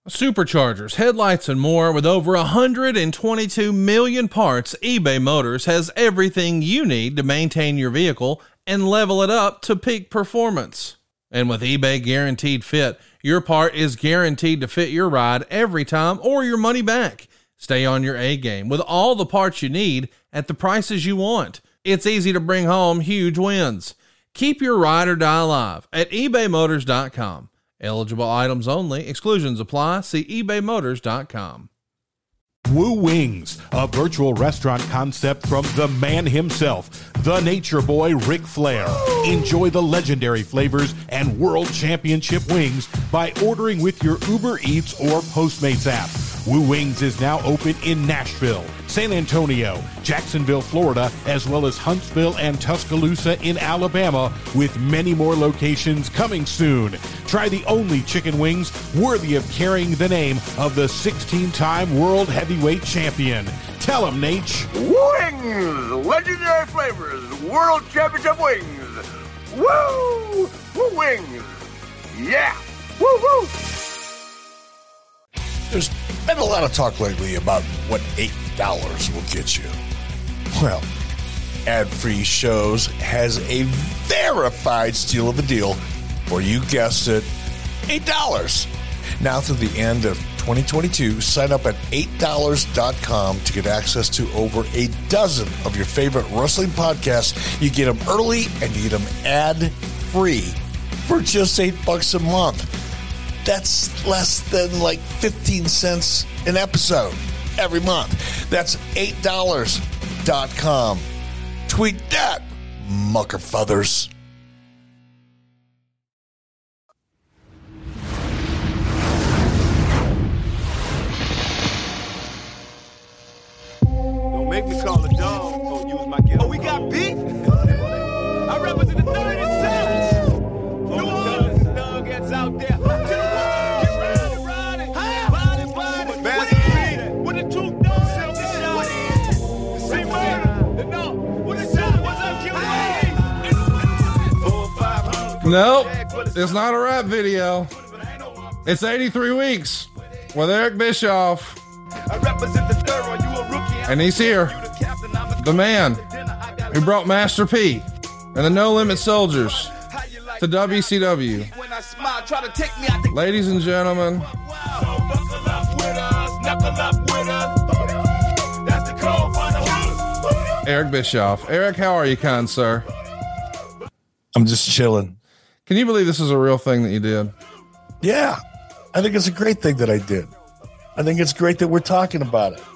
Superchargers, headlights, and more. With over 122 million parts, eBay Motors has everything you need to maintain your vehicle and level it up to peak performance. And with eBay Guaranteed Fit, your part is guaranteed to fit your ride every time or your money back. Stay on your A game with all the parts you need at the prices you want. It's easy to bring home huge wins. Keep your ride or die alive at ebaymotors.com. Eligible items only. Exclusions apply. See ebaymotors.com. Woo Wings, a virtual restaurant concept from the man himself, the nature boy Ric Flair. Enjoy the legendary flavors and world championship wings by ordering with your Uber Eats or Postmates app. Woo Wings is now open in Nashville, San Antonio, Jacksonville, Florida, as well as Huntsville and Tuscaloosa in Alabama, with many more locations coming soon. Try the only chicken wings worthy of carrying the name of the 16-time world heavyweight champion. Tell him, Nate. Wings! Legendary flavors, world championship wings. Woo! Woo Wings! Yeah! Woo woo! There's been a lot of talk lately about what $8 will get you. Well, Ad-Free Shows has a verified steal of a deal for, you guessed it, $8. Now through the end of 2022, sign up at $8.com to get access to over a dozen of your favorite wrestling podcasts. You get them early and you get them ad-free for just $8 a month. That's less than like 15 cents an episode every month. That's $8.com. Tweet that, muckerfuthers. Don't make me call a dog. Don't use my gift. Oh, we got beef? I represent the 37th. New Orleans dog gets out there. Nope, it's not a rap video. It's 83 Weeks with Eric Bischoff. And he's here. The man who brought Master P and the No Limit Soldiers to WCW. Ladies and gentlemen, Eric Bischoff. Eric, how are you, kind sir? I'm just chilling. Can you believe this is a real thing that you did? Yeah, I think it's a great thing that I did. I think it's great that we're talking about it.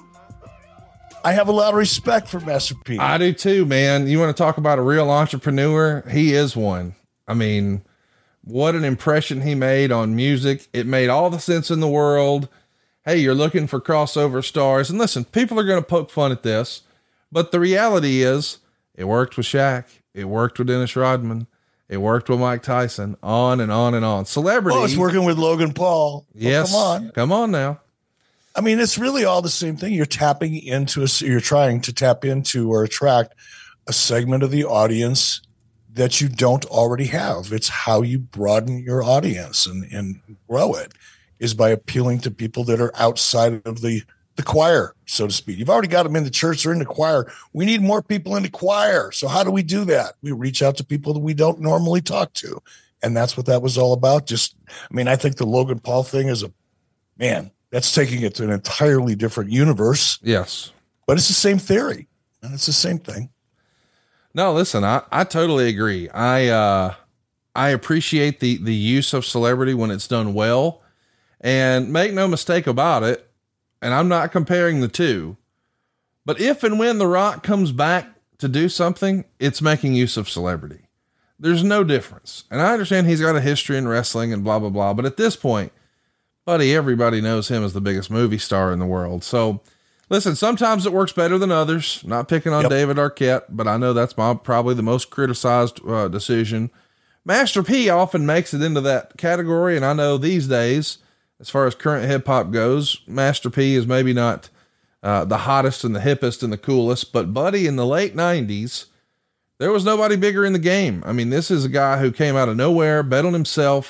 I have a lot of respect for Master P. I do too, man. You want to talk about a real entrepreneur? He is one. I mean, what an impression he made on music. It made all the sense in the world. Hey, you're looking for crossover stars. And listen, people are going to poke fun at this, but the reality is it worked with Shaq. It worked with Dennis Rodman. It worked with Mike Tyson, on and on and on. Celebrity. Oh, it's working with Logan Paul. Yes. Come on now. I mean, it's really all the same thing. You're tapping into you're trying to tap into or attract a segment of the audience that you don't already have. It's how you broaden your audience and grow it, is by appealing to people that are outside of the choir, so to speak. You've already got them in the church or in the choir. We need more people in the choir. So how do we do that? We reach out to people that we don't normally talk to. And that's what that was all about. I think the Logan Paul thing is that's taking it to an entirely different universe. Yes. But it's the same theory and it's the same thing. No, listen, I totally agree. I appreciate the use of celebrity when it's done well, and make no mistake about it. And I'm not comparing the two, but if and when The Rock comes back to do something, it's making use of celebrity. There's no difference. And I understand he's got a history in wrestling and blah, blah, blah. But at this point, buddy, everybody knows him as the biggest movie star in the world. So listen, sometimes it works better than others. Not picking on David Arquette, but I know that's probably the most criticized decision. Master P often makes it into that category. And I know these days, as far as current hip hop goes, Master P is maybe not the hottest and the hippest and the coolest, but buddy, in the late 90s, there was nobody bigger in the game. I mean, this is a guy who came out of nowhere, bet on himself,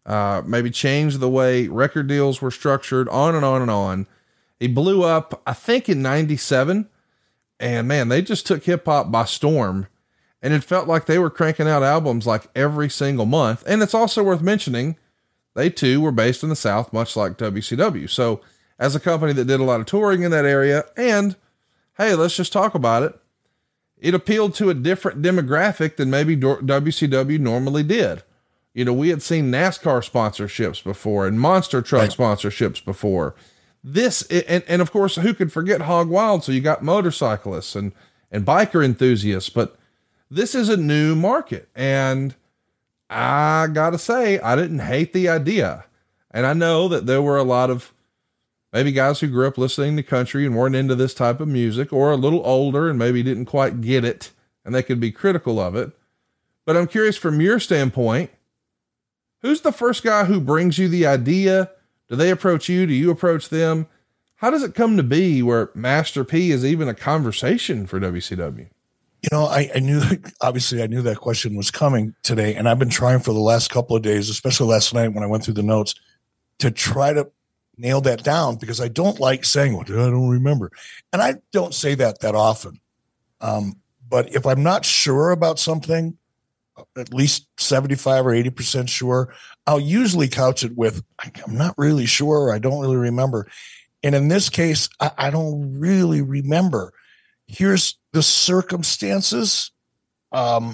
maybe changed the way record deals were structured, on and on and on. He blew up, I think, in 97. And man, they just took hip hop by storm, and it felt like they were cranking out albums like every single month. And it's also worth mentioning, they too were based in the South, much like WCW. So as a company that did a lot of touring in that area, and hey, let's just talk about it, it appealed to a different demographic than maybe WCW normally did. You know, we had seen NASCAR sponsorships before and monster truck sponsorships before. This, and of course, who could forget Hog Wild? So you got motorcyclists and biker enthusiasts, but this is a new market. And I gotta say, I didn't hate the idea. And I know that there were a lot of maybe guys who grew up listening to country and weren't into this type of music, or a little older and maybe didn't quite get it, and they could be critical of it. But I'm curious, from your standpoint, who's the first guy who brings you the idea? Do they approach you? Do you approach them? How does it come to be where Master P is even a conversation for WCW? You know, I knew that question was coming today, and I've been trying for the last couple of days, especially last night when I went through the notes, to try to nail that down, because I don't like saying, well, I don't remember. And I don't say that often. But if I'm not sure about something, at least 75 or 80% sure, I'll usually couch it with, I'm not really sure. I don't really remember. And in this case, I don't really remember. Here's the circumstances. I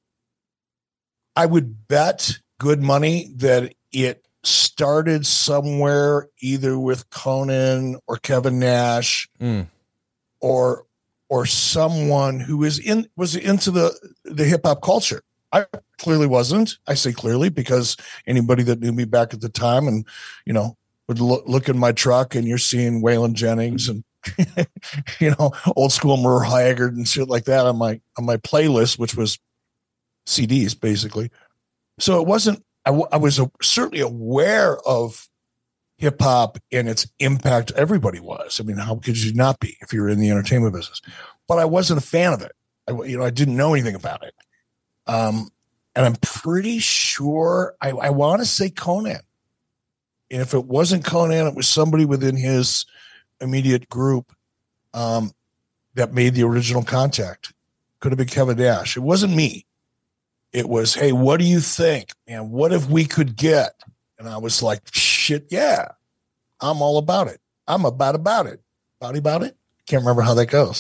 would bet good money that it started somewhere either with Conan or Kevin Nash or someone who was into the hip hop culture. I clearly wasn't. I say clearly because anybody that knew me back at the time and, you know, would look in my truck and you're seeing Waylon Jennings and, you know, old school Merle Haggard and shit like that on my playlist, which was CDs basically. So it wasn't, I was certainly aware of hip hop and its impact. Everybody was. I mean, how could you not be if you're in the entertainment business? But I wasn't a fan of it. I didn't know anything about it. And I'm pretty sure I want to say Conan. And if it wasn't Conan, it was somebody within his immediate group that made the original contact. Could have been Kevin Nash. It wasn't me. It was, hey, what do you think? And what if we could get? And I was like, shit, yeah, I'm all about it. I'm about it. About it. Can't remember how that goes.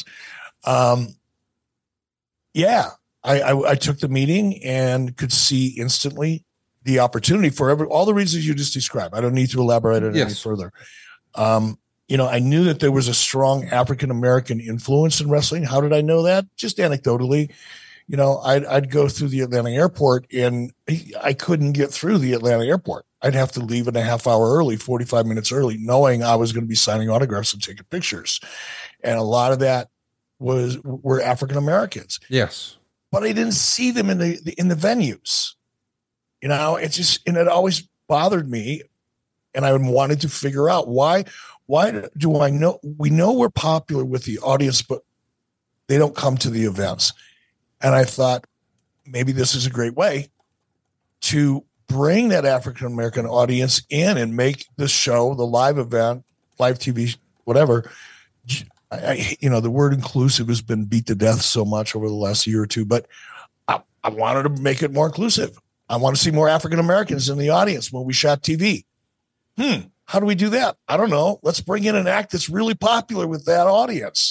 Yeah, I took the meeting and could see instantly the opportunity for all the reasons you just described. I don't need to elaborate on it any further. You know, I knew that there was a strong African-American influence in wrestling. How did I know that? Just anecdotally. You know, I'd go through the Atlanta airport and I couldn't get through the Atlanta airport. I'd have to leave in a half hour early, 45 minutes early, knowing I was going to be signing autographs and taking pictures. And a lot of that were African-Americans. Yes. But I didn't see them in the venues. You know, it always bothered me. And I wanted to figure out why do I know? We know we're popular with the audience, but they don't come to the events. And I thought maybe this is a great way to bring that African-American audience in and make the show, the live event, live TV, whatever. You know, the word inclusive has been beat to death so much over the last year or two, but I wanted to make it more inclusive. I want to see more African-Americans in the audience when we shot TV. How do we do that? I don't know. Let's bring in an act that's really popular with that audience.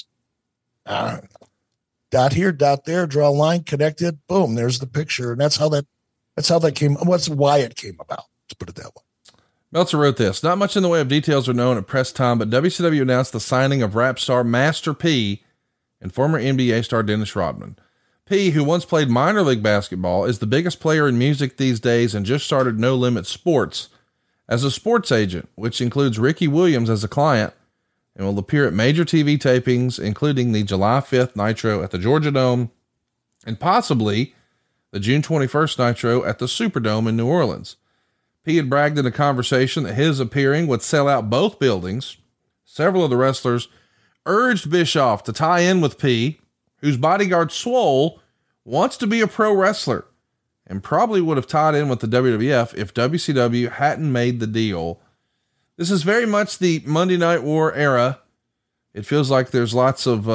Dot here, dot there, draw a line, connect it, boom, there's the picture. And that's how that came. Why it came about. Let's put it that way. Meltzer wrote this. Not much in the way of details are known at press time, but WCW announced the signing of rap star Master P and former NBA star Dennis Rodman. P, who once played minor league basketball, is the biggest player in music these days and just started No Limit Sports as a sports agent, which includes Ricky Williams as a client, and will appear at major TV tapings, including the July 5th Nitro at the Georgia Dome and possibly the June 21st Nitro at the Superdome in New Orleans. P had bragged in a conversation that his appearing would sell out both buildings. Several of the wrestlers urged Bischoff to tie in with P, whose bodyguard Swole wants to be a pro wrestler and probably would have tied in with the WWF if WCW hadn't made the deal. This is very much the Monday Night War era. It feels like there's lots of,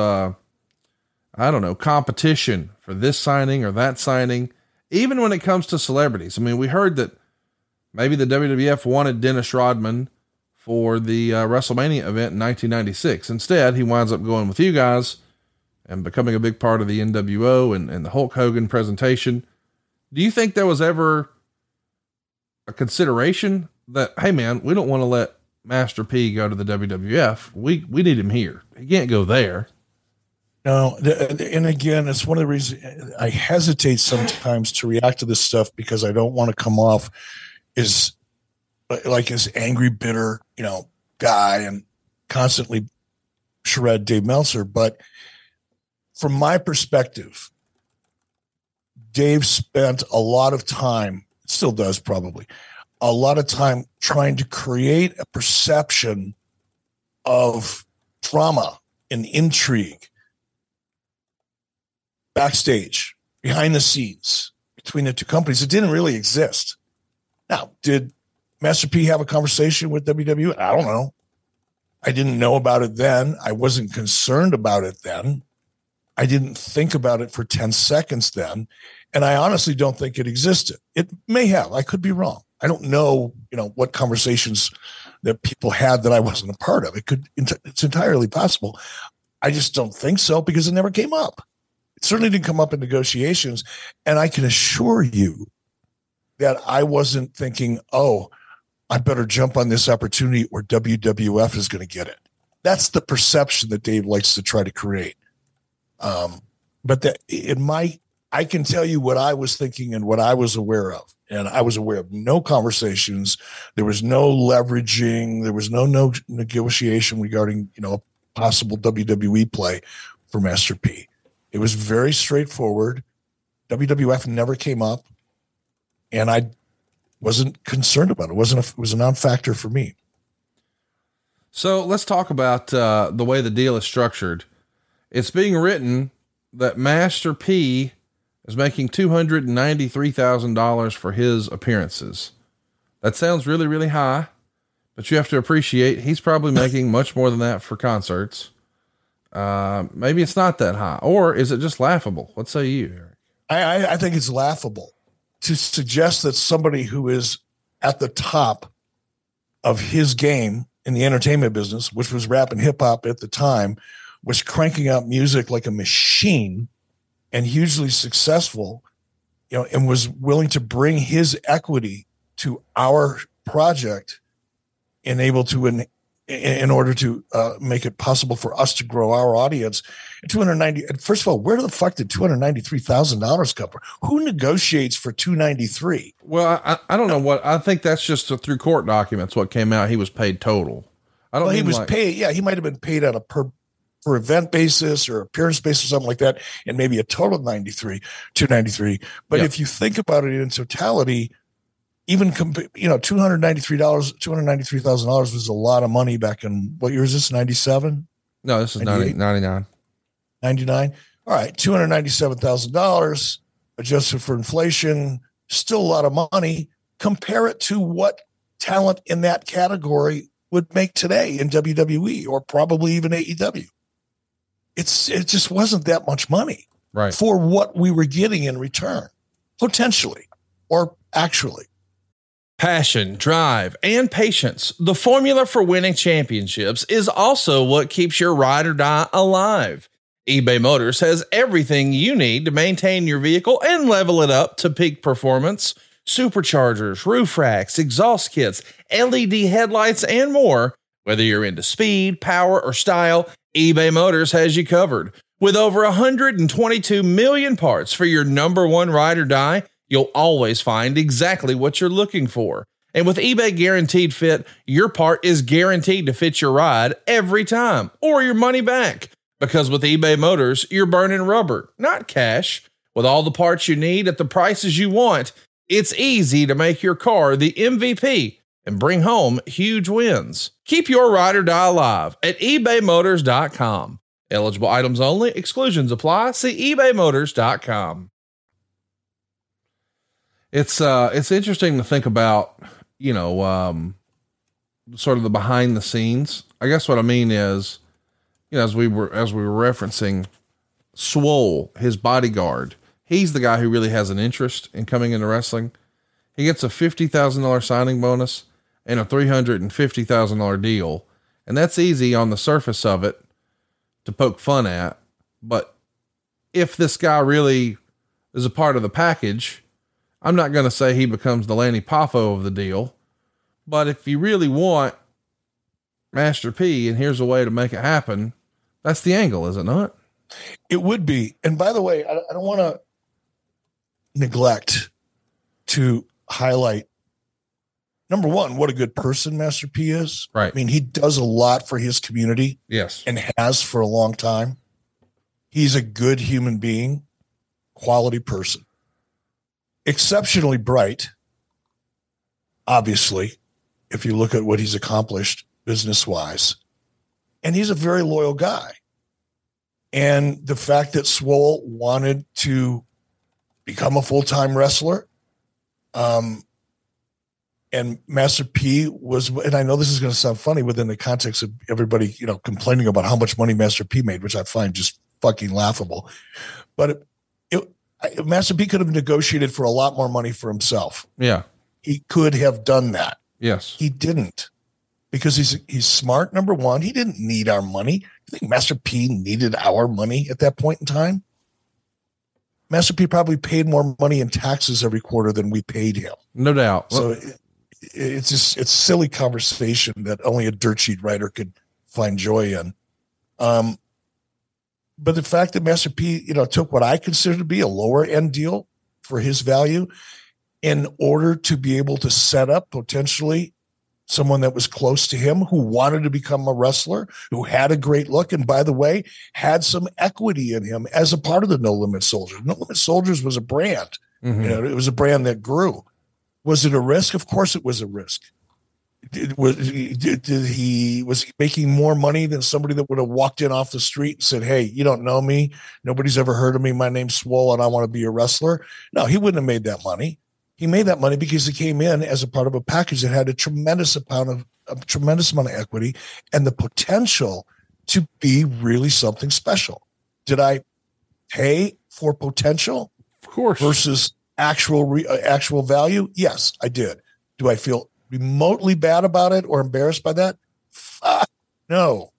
competition for this signing or that signing, even when it comes to celebrities. I mean, we heard that maybe the WWF wanted Dennis Rodman for the WrestleMania event in 1996. Instead, he winds up going with you guys and becoming a big part of the NWO and the Hulk Hogan presentation. Do you think there was ever a consideration that, hey man, we don't want to let Master P go to the WWF. We need him here. He can't go there. No. And again, it's one of the reasons I hesitate sometimes to react to this stuff, because I don't want to come off as like this angry, bitter, guy and constantly shred Dave Meltzer. But from my perspective, Dave spent a lot of time, still does probably, a lot of time trying to create a perception of drama and intrigue backstage, behind the scenes between the two companies. It didn't really exist. Now, did Master P have a conversation with WWE? I don't know. I didn't know about it then. I wasn't concerned about it then. I didn't think about it for 10 seconds then. And I honestly don't think it existed. It may have. I could be wrong. I don't know, what conversations that people had that I wasn't a part of. It's entirely possible. I just don't think so, because it never came up. It certainly didn't come up in negotiations. And I can assure you that I wasn't thinking, oh, I better jump on this opportunity or WWF is going to get it. That's the perception that Dave likes to try to create. But I can tell you what I was thinking and what I was aware of. And I was aware of no conversations. There was no leveraging. There was no negotiation regarding, a possible WWE play for Master P. It was very straightforward. WWF never came up, and I wasn't concerned about it. It was a non-factor for me. So let's talk about the way the deal is structured. It's being written that Master P is making $293,000 for his appearances. That sounds really, really high, but you have to appreciate he's probably making much more than that for concerts. Maybe it's not that high, or is it just laughable? What say you, Eric? I think it's laughable to suggest that somebody who is at the top of his game in the entertainment business, which was rap and hip hop at the time, was cranking out music like a machine and hugely successful, and was willing to bring his equity to our project and able to, in order to make it possible for us to grow our audience. First of all, where the fuck did $293,000 come from? Who negotiates for $293,000? Well, I don't know what, I think that's just through court documents, what came out. He was paid total. He was paid. Yeah. He might've been paid on a per event basis or appearance basis or something like that. And maybe a total of $293. But if you think about it in totality, even $293,000 was a lot of money back in, what year is this? 97? No, this is 99. 99. All right. $297,000 adjusted for inflation, still a lot of money. Compare it to what talent in that category would make today in WWE or probably even AEW. It just wasn't that much money, right, for what we were getting in return, potentially or actually. Passion, drive, and patience. The formula for winning championships is also what keeps your ride or die alive. eBay Motors has everything you need to maintain your vehicle and level it up to peak performance. Superchargers, roof racks, exhaust kits, LED headlights, and more. Whether you're into speed, power, or style, eBay Motors has you covered. With over 122 million parts for your number one ride or die, you'll always find exactly what you're looking for. And with eBay Guaranteed Fit, your part is guaranteed to fit your ride every time, or your money back. Because with eBay Motors, you're burning rubber, not cash. With all the parts you need at the prices you want, it's easy to make your car the MVP and bring home huge wins. Keep your ride or die alive at ebaymotors.com. Eligible items only. Exclusions apply. See ebaymotors.com. It's interesting to think about, sort of the behind the scenes. I guess what I mean is, as we were referencing Swole, his bodyguard, he's the guy who really has an interest in coming into wrestling. He gets a $50,000 signing bonus and a $350,000 deal. And that's easy on the surface of it to poke fun at. But if this guy really is a part of the package, I'm not going to say he becomes the Lanny Poffo of the deal, but if you really want Master P and here's a way to make it happen, that's the angle, is it not? It would be. And by the way, I don't want to neglect to highlight, number one, what a good person Master P is. Right. I mean, he does a lot for his community. Yes. And has for a long time. He's a good human being, quality person, exceptionally bright. Obviously, if you look at what he's accomplished business wise, and he's a very loyal guy. And the fact that Swole wanted to become a full-time wrestler, and Master P was, and I know this is going to sound funny within the context of everybody, complaining about how much money Master P made, which I find just fucking laughable. But Master P could have negotiated for a lot more money for himself. Yeah. He could have done that. Yes. He didn't, because he's smart. Number one, he didn't need our money. I think Master P needed our money at that point in time. Master P probably paid more money in taxes every quarter than we paid him. No doubt. So it's silly conversation that only a dirt sheet writer could find joy in. But the fact that Master P, took what I consider to be a lower end deal for his value in order to be able to set up potentially someone that was close to him, who wanted to become a wrestler, who had a great look, and by the way, had some equity in him as a part of the No Limit Soldiers. No Limit Soldiers was a brand. Mm-hmm. It was a brand that grew. Was it a risk? Of course it was a risk. Was he making more money than somebody that would have walked in off the street and said, "Hey, you don't know me. Nobody's ever heard of me. My name's Swole and I want to be a wrestler"? No, he wouldn't have made that money. He made that money because he came in as a part of a package that had a tremendous amount of equity and the potential to be really something special. Did I pay for potential? Of course. Versus actual value? Yes, I did. Do I feel remotely bad about it or embarrassed by that? No.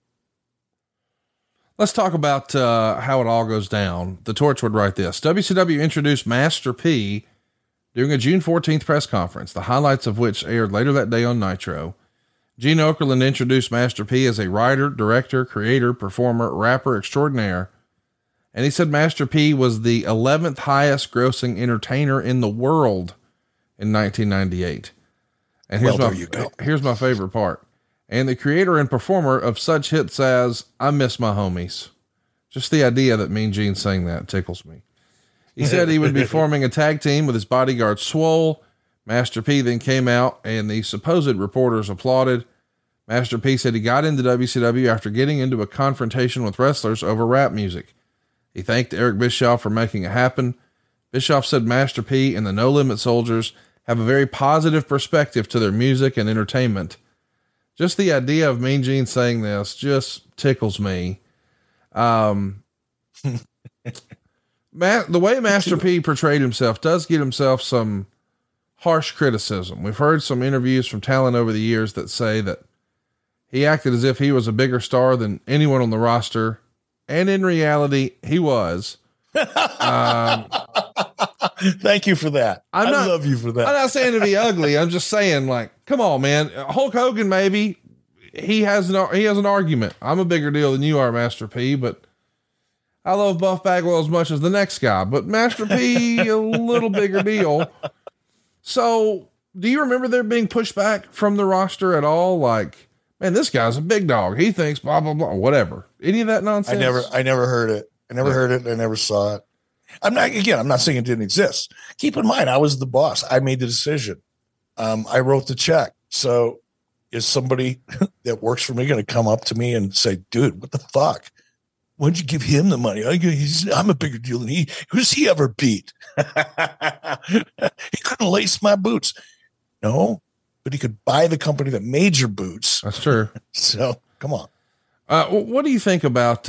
Let's talk about how it all goes down. The Torch would write this. WCW introduced Master P during a June 14th press conference, the highlights of which aired later that day on Nitro. Gene Okerlund introduced Master P as a writer, director, creator, performer, rapper extraordinaire. And he said Master P was the 11th highest grossing entertainer in the world in 1998. And here's my favorite part. And the creator and performer of such hits as I Miss My Homies. Just the idea that Mean Gene sang that tickles me. He said he would be forming a tag team with his bodyguard Swole. Master P then came out and the supposed reporters applauded. Master P said he got into WCW after getting into a confrontation with wrestlers over rap music. He thanked Eric Bischoff for making it happen. Bischoff said Master P and the No Limit Soldiers have a very positive perspective to their music and entertainment. Just the idea of Mean Gene saying this just tickles me. The way Master P portrayed himself does get himself some harsh criticism. We've heard some interviews from talent over the years that say that he acted as if he was a bigger star than anyone on the roster. And in reality, he was. Thank you for that. I love you for that. I'm not saying to be ugly. I'm just saying, like, come on, man. Hulk Hogan, maybe he has an argument. I'm a bigger deal than you are, Master P, but I love Buff Bagwell as much as the next guy, but Master P, a little bigger deal. So do you remember there being pushback from the roster at all? Like, man, this guy's a big dog. He thinks blah, blah, blah, whatever. Any of that nonsense? I never heard it. I never heard it. I never saw it. I'm not saying it didn't exist. Keep in mind, I was the boss. I made the decision. I wrote the check. So is somebody that works for me going to come up to me and say, dude, what the fuck? why'd you give him the money? I'm a bigger deal than he. Who's he ever beat? He couldn't lace my boots. No, but he could buy the company that made your boots. That's true. So come on. What do you think about,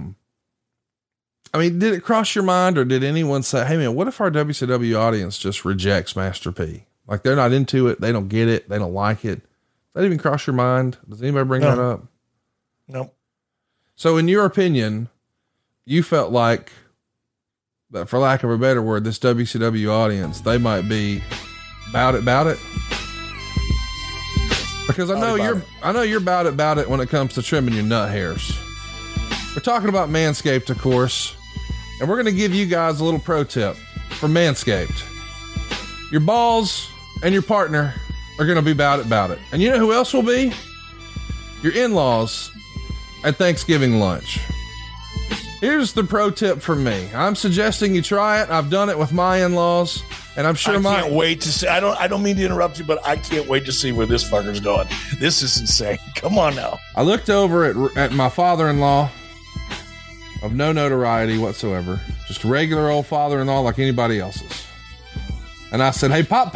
I mean, did it cross your mind, or did anyone say, hey man, what if our WCW audience just rejects Master P? Like they're not into it. They don't get it. They don't like it. Does that even cross your mind? Does anybody bring that up? No. So in your opinion, you felt like that, for lack of a better word, this WCW audience, they might be about it. Because I know you're about it when it comes to trimming your nut hairs. We're talking about Manscaped, of course, and we're going to give you guys a little pro tip from Manscaped. Your balls and your partner are going to be about it. And you know who else will be? Your in-laws at Thanksgiving lunch. Here's the pro tip from me. I'm suggesting you try it. I've done it with my in-laws, and I'm sure I can't wait to see. I don't mean to interrupt you, but I can't wait to see where this fucker's going. This is insane. Come on now. I looked over at my father-in-law, of no notoriety whatsoever, just a regular old father-in-law like anybody else's. And I said, hey, Pop,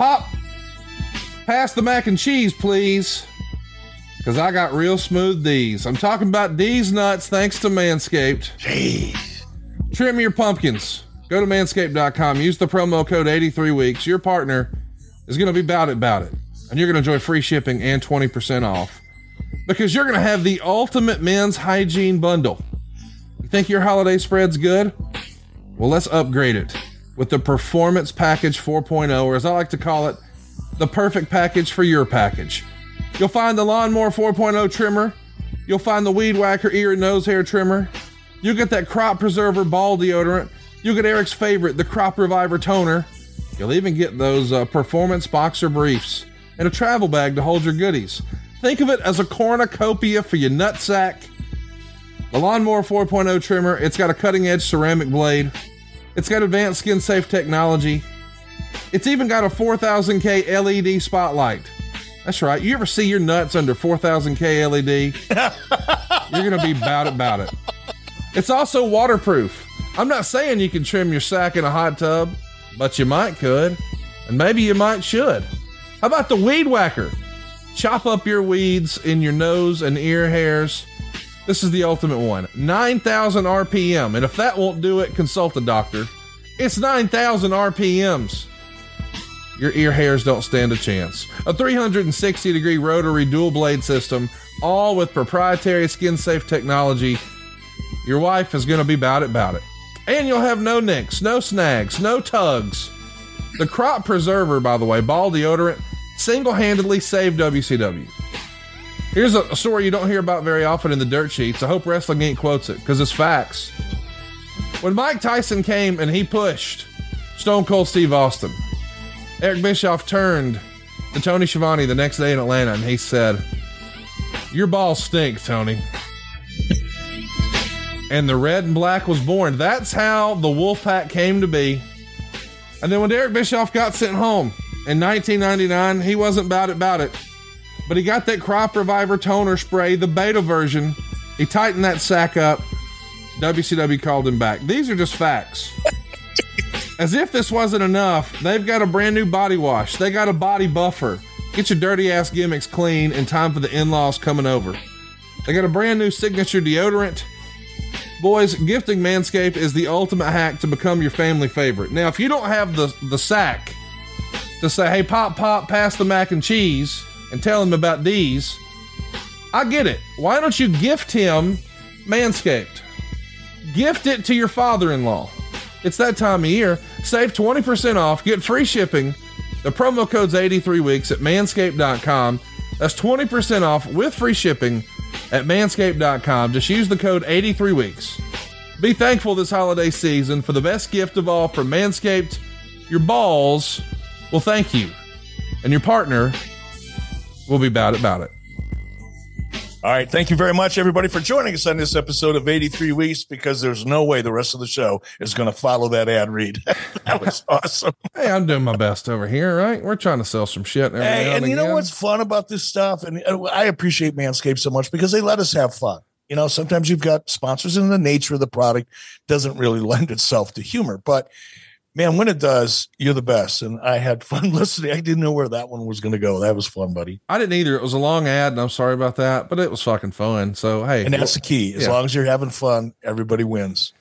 pass the mac and cheese, please. Because I got real smooth D's. I'm talking about D's nuts thanks to Manscaped. Jeez. Trim your pumpkins. Go to manscaped.com. Use the promo code 83weeks. Your partner is going to be about it. And you're going to enjoy free shipping and 20% off. Because you're going to have the ultimate men's hygiene bundle. You think your holiday spread's good? Well, let's upgrade it with the Performance Package 4.0, or as I like to call it, the perfect package for your package. You'll find the Lawnmower 4.0 trimmer. You'll find the Weed Whacker ear and nose hair trimmer. You'll get that Crop Preserver ball deodorant. You'll get Eric's favorite, the Crop Reviver toner. You'll even get those Performance Boxer briefs and a travel bag to hold your goodies. Think of it as a cornucopia for your nutsack. The Lawnmower 4.0 trimmer, it's got a cutting-edge ceramic blade. It's got advanced skin-safe technology. It's even got a 4000K LED spotlight. That's right. You ever see your nuts under 4000K LED? You're going to be about it. It's also waterproof. I'm not saying you can trim your sack in a hot tub, but you might could, and maybe you might should. How about the Weed Whacker? Chop up your weeds in your nose and ear hairs. This is the ultimate one. 9,000 RPM. And if that won't do it, consult a doctor. It's 9,000 RPMs. Your ear hairs don't stand a chance. A 360-degree rotary dual blade system, all with proprietary skin-safe technology. Your wife is going to be about it. And you'll have no nicks, no snags, no tugs. The Crop Preserver, by the way, ball deodorant, single-handedly saved WCW. Here's a story you don't hear about very often in the dirt sheets. I hope Wrestling Inc. quotes it, because it's facts. When Mike Tyson came and he pushed Stone Cold Steve Austin, Eric Bischoff turned to Tony Schiavone the next day in Atlanta and he said, your balls stink, Tony. And the red and black was born. That's how the Wolfpack came to be. And then when Eric Bischoff got sent home in 1999, he wasn't about it. But he got that Crop Reviver toner spray, the beta version. He tightened that sack up. WCW called him back. These are just facts. As if this wasn't enough, they've got a brand new body wash. They got a body buffer. Get your dirty ass gimmicks clean in time for the in-laws coming over. They got a brand new signature deodorant. Boys, gifting Manscaped is the ultimate hack to become your family favorite. Now, if you don't have the sack to say, hey, Pop, pass the mac and cheese, and tell him about these, I get it. Why don't you gift him Manscaped? Gift it to your father-in-law. It's that time of year. Save 20% off. Get free shipping. The promo code's 83weeks at manscaped.com. That's 20% off with free shipping at manscaped.com. Just use the code 83weeks. Be thankful this holiday season for the best gift of all from Manscaped. Your balls will thank you. And your partner will be about it. All right. Thank you very much, everybody, for joining us on this episode of 83 Weeks, because there's no way the rest of the show is going to follow that ad read. That was awesome. Hey, I'm doing my best over here, right? We're trying to sell some shit. And you know what's fun about this stuff? And I appreciate Manscaped so much because they let us have fun. You know, sometimes you've got sponsors and the nature of the product doesn't really lend itself to humor, but man, when it does, you're the best. And I had fun listening. I didn't know where that one was going to go. That was fun, buddy. I didn't either. It was a long ad, and I'm sorry about that, but it was fucking fun. So, hey. And that's the key. As long as you're having fun, everybody wins.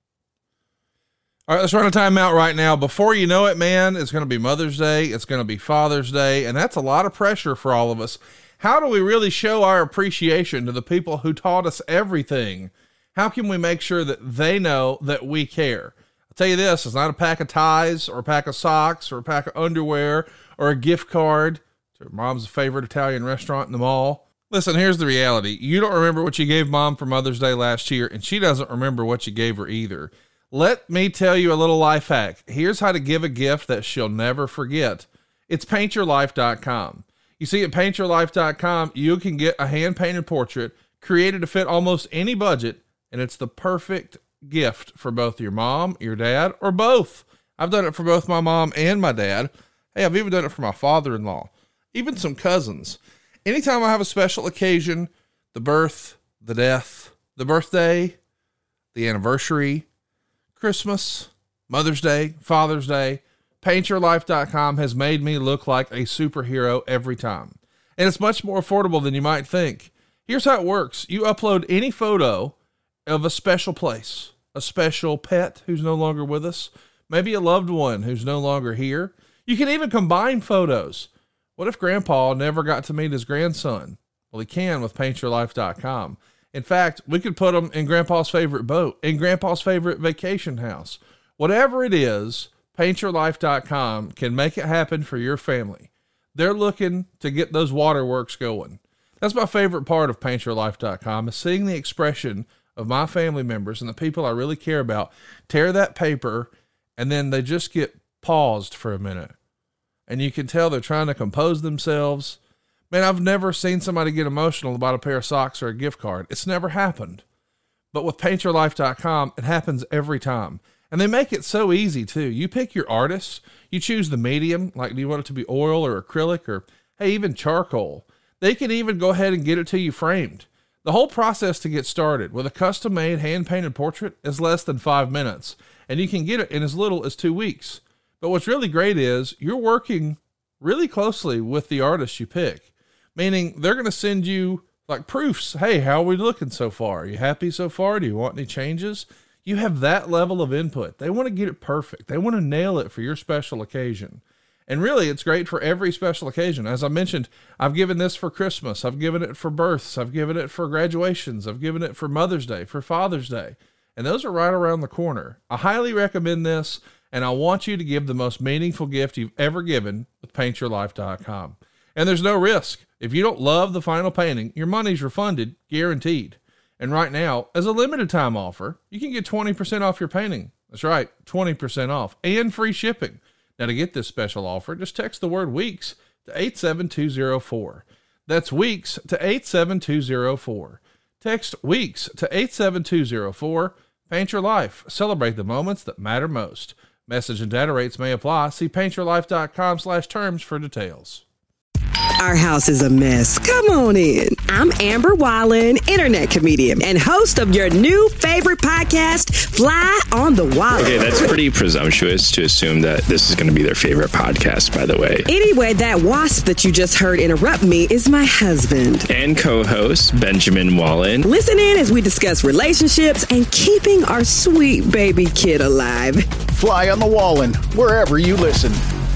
All right, let's run a timeout right now. Before you know it, man, it's going to be Mother's Day. It's going to be Father's Day, and that's a lot of pressure for all of us. How do we really show our appreciation to the people who taught us everything? How can we make sure that they know that we care? I'll tell you this, it's not a pack of ties or a pack of socks or a pack of underwear or a gift card to mom's favorite Italian restaurant in the mall. Listen, here's the reality. You don't remember what you gave mom for Mother's Day last year, and she doesn't remember what you gave her either. Let me tell you a little life hack. Here's how to give a gift that she'll never forget. It's paintyourlife.com. You see, at paintyourlife.com, you can get a hand-painted portrait created to fit almost any budget, and it's the perfect gift for both your mom, your dad, or both. I've done it for both my mom and my dad. Hey, I've even done it for my father-in-law, even some cousins. Anytime I have a special occasion, the birth, the death, the birthday, the anniversary, Christmas, Mother's Day, Father's Day, paintyourlife.com has made me look like a superhero every time. And it's much more affordable than you might think. Here's how it works. You upload any photo of a special place, a special pet who's no longer with us, maybe a loved one who's no longer here. You can even combine photos. What if Grandpa never got to meet his grandson? Well, he can with paintyourlife.com. In fact, we could put them in Grandpa's favorite boat, in Grandpa's favorite vacation house. Whatever it is, paintyourlife.com can make it happen for your family. They're looking to get those waterworks going. That's my favorite part of paintyourlife.com, is seeing the expression of my family members and the people I really care about tear that paper, and then they just get paused for a minute. And you can tell they're trying to compose themselves. Man, I've never seen somebody get emotional about a pair of socks or a gift card. It's never happened. But with paintyourlife.com, it happens every time. And they make it so easy too. You pick your artist, you choose the medium, like do you want it to be oil or acrylic or, hey, even charcoal. They can even go ahead and get it to you framed. The whole process to get started with a custom-made hand-painted portrait is less than 5 minutes, and you can get it in as little as 2 weeks. But what's really great is you're working really closely with the artist you pick, meaning they're going to send you like proofs. Hey, how are we looking so far? Are you happy so far? Do you want any changes? You have that level of input. They want to get it perfect. They want to nail it for your special occasion. And really, it's great for every special occasion. As I mentioned, I've given this for Christmas. I've given it for births. I've given it for graduations. I've given it for Mother's Day, for Father's Day. And those are right around the corner. I highly recommend this, and I want you to give the most meaningful gift you've ever given with paintyourlife.com. And there's no risk. If you don't love the final painting, your money's refunded, guaranteed. And right now, as a limited time offer, you can get 20% off your painting. That's right, 20% off and free shipping. Now, to get this special offer, just text the word WEEKS to 87204. That's WEEKS to 87204. Text WEEKS to 87204. Paint your life. Celebrate the moments that matter most. Message and data rates may apply. See paintyourlife.com/terms for details. Our house is a mess. Come on in. I'm Amber Wallen, internet comedian and host of your new favorite podcast, Fly on the Wallen. Okay, that's pretty presumptuous to assume that this is going to be their favorite podcast, by the way. Anyway, that wasp that you just heard interrupt me is my husband. And co-host, Benjamin Wallen. Listen in as we discuss relationships and keeping our sweet baby kid alive. Fly on the Wallen, wherever you listen.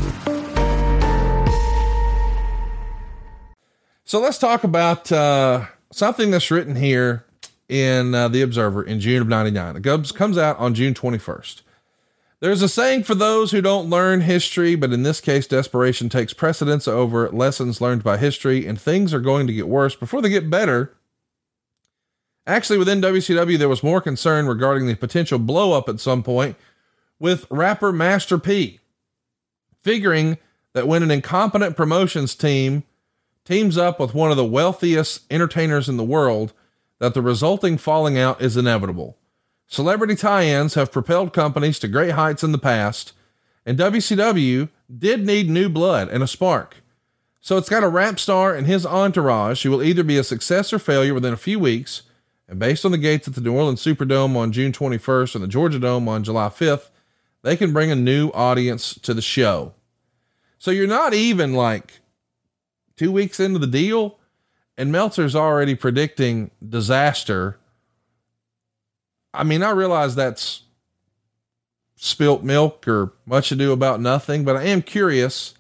So let's talk about something that's written here in The Observer in June of 99. It comes out on June 21st. There's a saying for those who don't learn history, but in this case, desperation takes precedence over lessons learned by history, and things are going to get worse before they get better. Actually, within WCW, there was more concern regarding the potential blow up at some point with rapper Master P, figuring that when an incompetent promotions teams up with one of the wealthiest entertainers in the world, that the resulting falling out is inevitable. Celebrity tie-ins have propelled companies to great heights in the past, and WCW did need new blood and a spark. So it's got a rap star and his entourage who will either be a success or failure within a few weeks, And based on the gates at the New Orleans Superdome on June 21st and the Georgia Dome on July 5th, they can bring a new audience to the show. So you're not even like 2 weeks into the deal, and Meltzer's already predicting disaster. I mean, I realize that's spilt milk or much ado about nothing, but I am curious.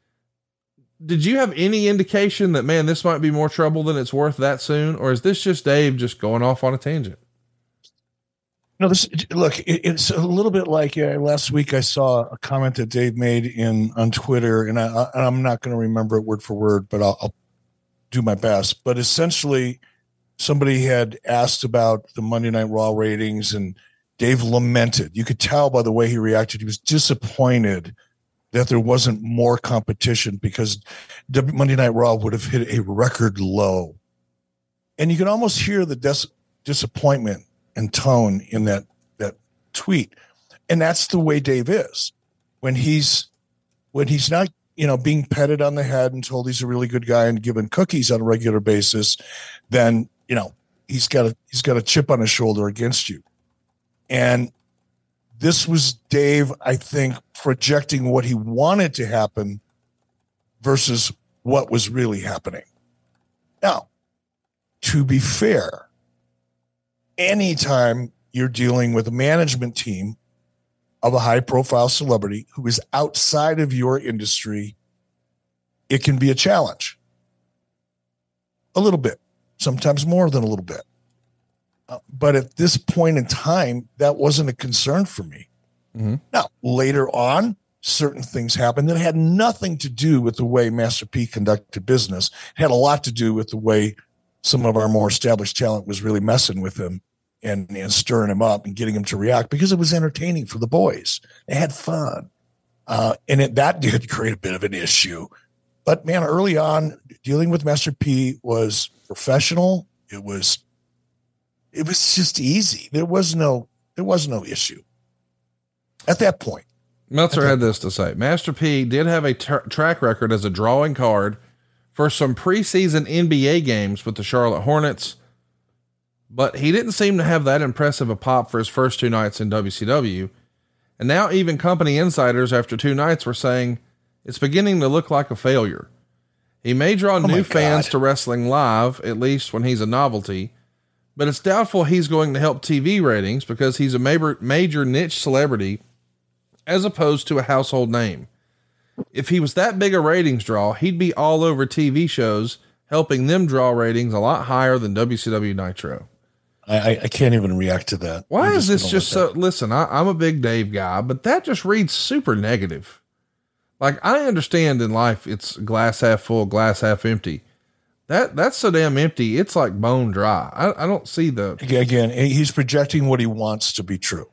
Did you have any indication that, man, this might be more trouble than it's worth that soon? Or is this just Dave just going off on a tangent? No, it's a little bit like last week I saw a comment that Dave made on Twitter, and I'm not going to remember it word for word, but I'll do my best. But essentially, somebody had asked about the Monday Night Raw ratings, and Dave lamented. You could tell by the way he reacted. He was disappointed that there wasn't more competition because Monday Night Raw would have hit a record low. And you can almost hear the disappointment and tone in that tweet. And that's the way Dave is. When he's not, being petted on the head and told he's a really good guy and given cookies on a regular basis, then, he's got a chip on his shoulder against you. And this was Dave, I think, projecting what he wanted to happen versus what was really happening. Now, to be fair, anytime you're dealing with a management team of a high-profile celebrity who is outside of your industry, it can be a challenge. A little bit, sometimes more than a little bit. But at this point in time, that wasn't a concern for me. Mm-hmm. Now, later on, certain things happened that had nothing to do with the way Master P conducted business. It had a lot to do with the way some of our more established talent was really messing with him and stirring him up and getting him to react because it was entertaining for the boys. They had fun. That did create a bit of an issue. But, man, early on, dealing with Master P was professional. It was just easy. There was no issue at that point. Meltzer had this to say. Master P did have a track record as a drawing card for some preseason NBA games with the Charlotte Hornets, but he didn't seem to have that impressive a pop for his first 2 nights in WCW. And now even company insiders after 2 nights were saying it's beginning to look like a failure. He may draw new fans to wrestling live, at least when he's a novelty, but it's doubtful he's going to help TV ratings because he's a major niche celebrity as opposed to a household name. If he was that big a ratings draw, he'd be all over TV shows, helping them draw ratings a lot higher than WCW Nitro. I can't even react to that. Why is this just so? Listen, I'm a big Dave guy, but that just reads super negative. Like, I understand in life it's glass half full, glass half empty. That's so damn empty. It's like bone dry. I don't see again, he's projecting what he wants to be true.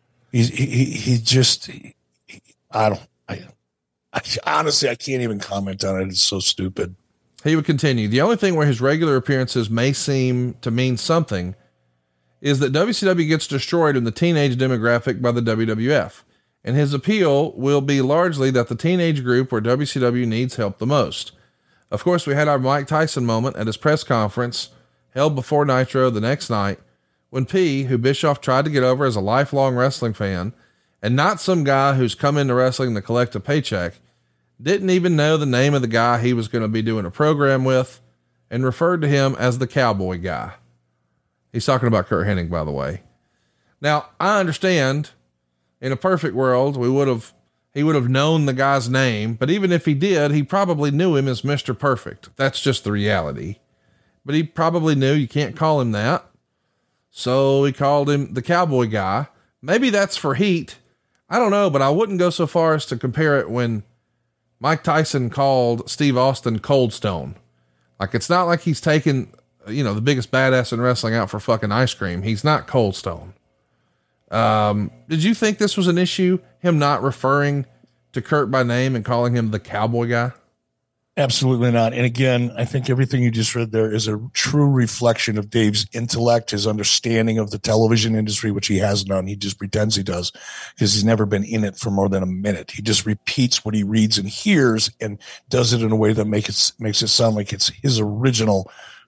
Honestly, I can't even comment on it. It's so stupid. He would continue. The only thing where his regular appearances may seem to mean something is that WCW gets destroyed in the teenage demographic by the WWF. And his appeal will be largely that the teenage group where WCW needs help the most. Of course, we had our Mike Tyson moment at his press conference held before Nitro the next night when P, who Bischoff tried to get over as a lifelong wrestling fan and not some guy who's come into wrestling to collect a paycheck, didn't even know the name of the guy he was going to be doing a program with and referred to him as the cowboy guy. He's talking about Kurt Hennig, by the way. Now, I understand in a perfect world, he would have known the guy's name, but even if he did, he probably knew him as Mr. Perfect. That's just the reality. But he probably knew you can't call him that. So he called him the cowboy guy. Maybe that's for heat. I don't know, but I wouldn't go so far as to compare it when Mike Tyson called Steve Austin Cold Stone. Like, it's not like he's taken, the biggest badass in wrestling out for fucking ice cream. He's not Cold Stone. Did you think this was an issue, him not referring to Kurt by name and calling him the cowboy guy? Absolutely not. And again, I think everything you just read there is a true reflection of Dave's intellect, his understanding of the television industry, which he has none. He just pretends he does because he's never been in it for more than a minute. He just repeats what he reads and hears and does it in a way that makes it sound like it's his original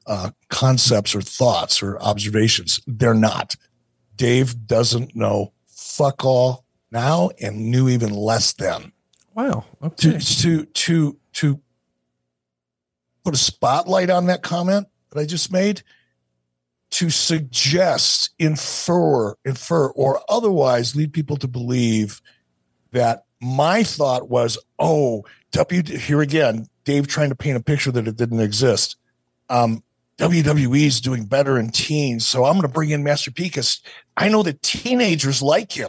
concepts or thoughts or observations. They're not. Dave doesn't know fuck all now and knew even less then. Wow. Okay. To put a spotlight on that comment that I just made, to suggest, infer, or otherwise lead people to believe that my thought was, here again, Dave trying to paint a picture that it didn't exist. WWE is doing better in teens, so I'm going to bring in Master P because I know that teenagers like him.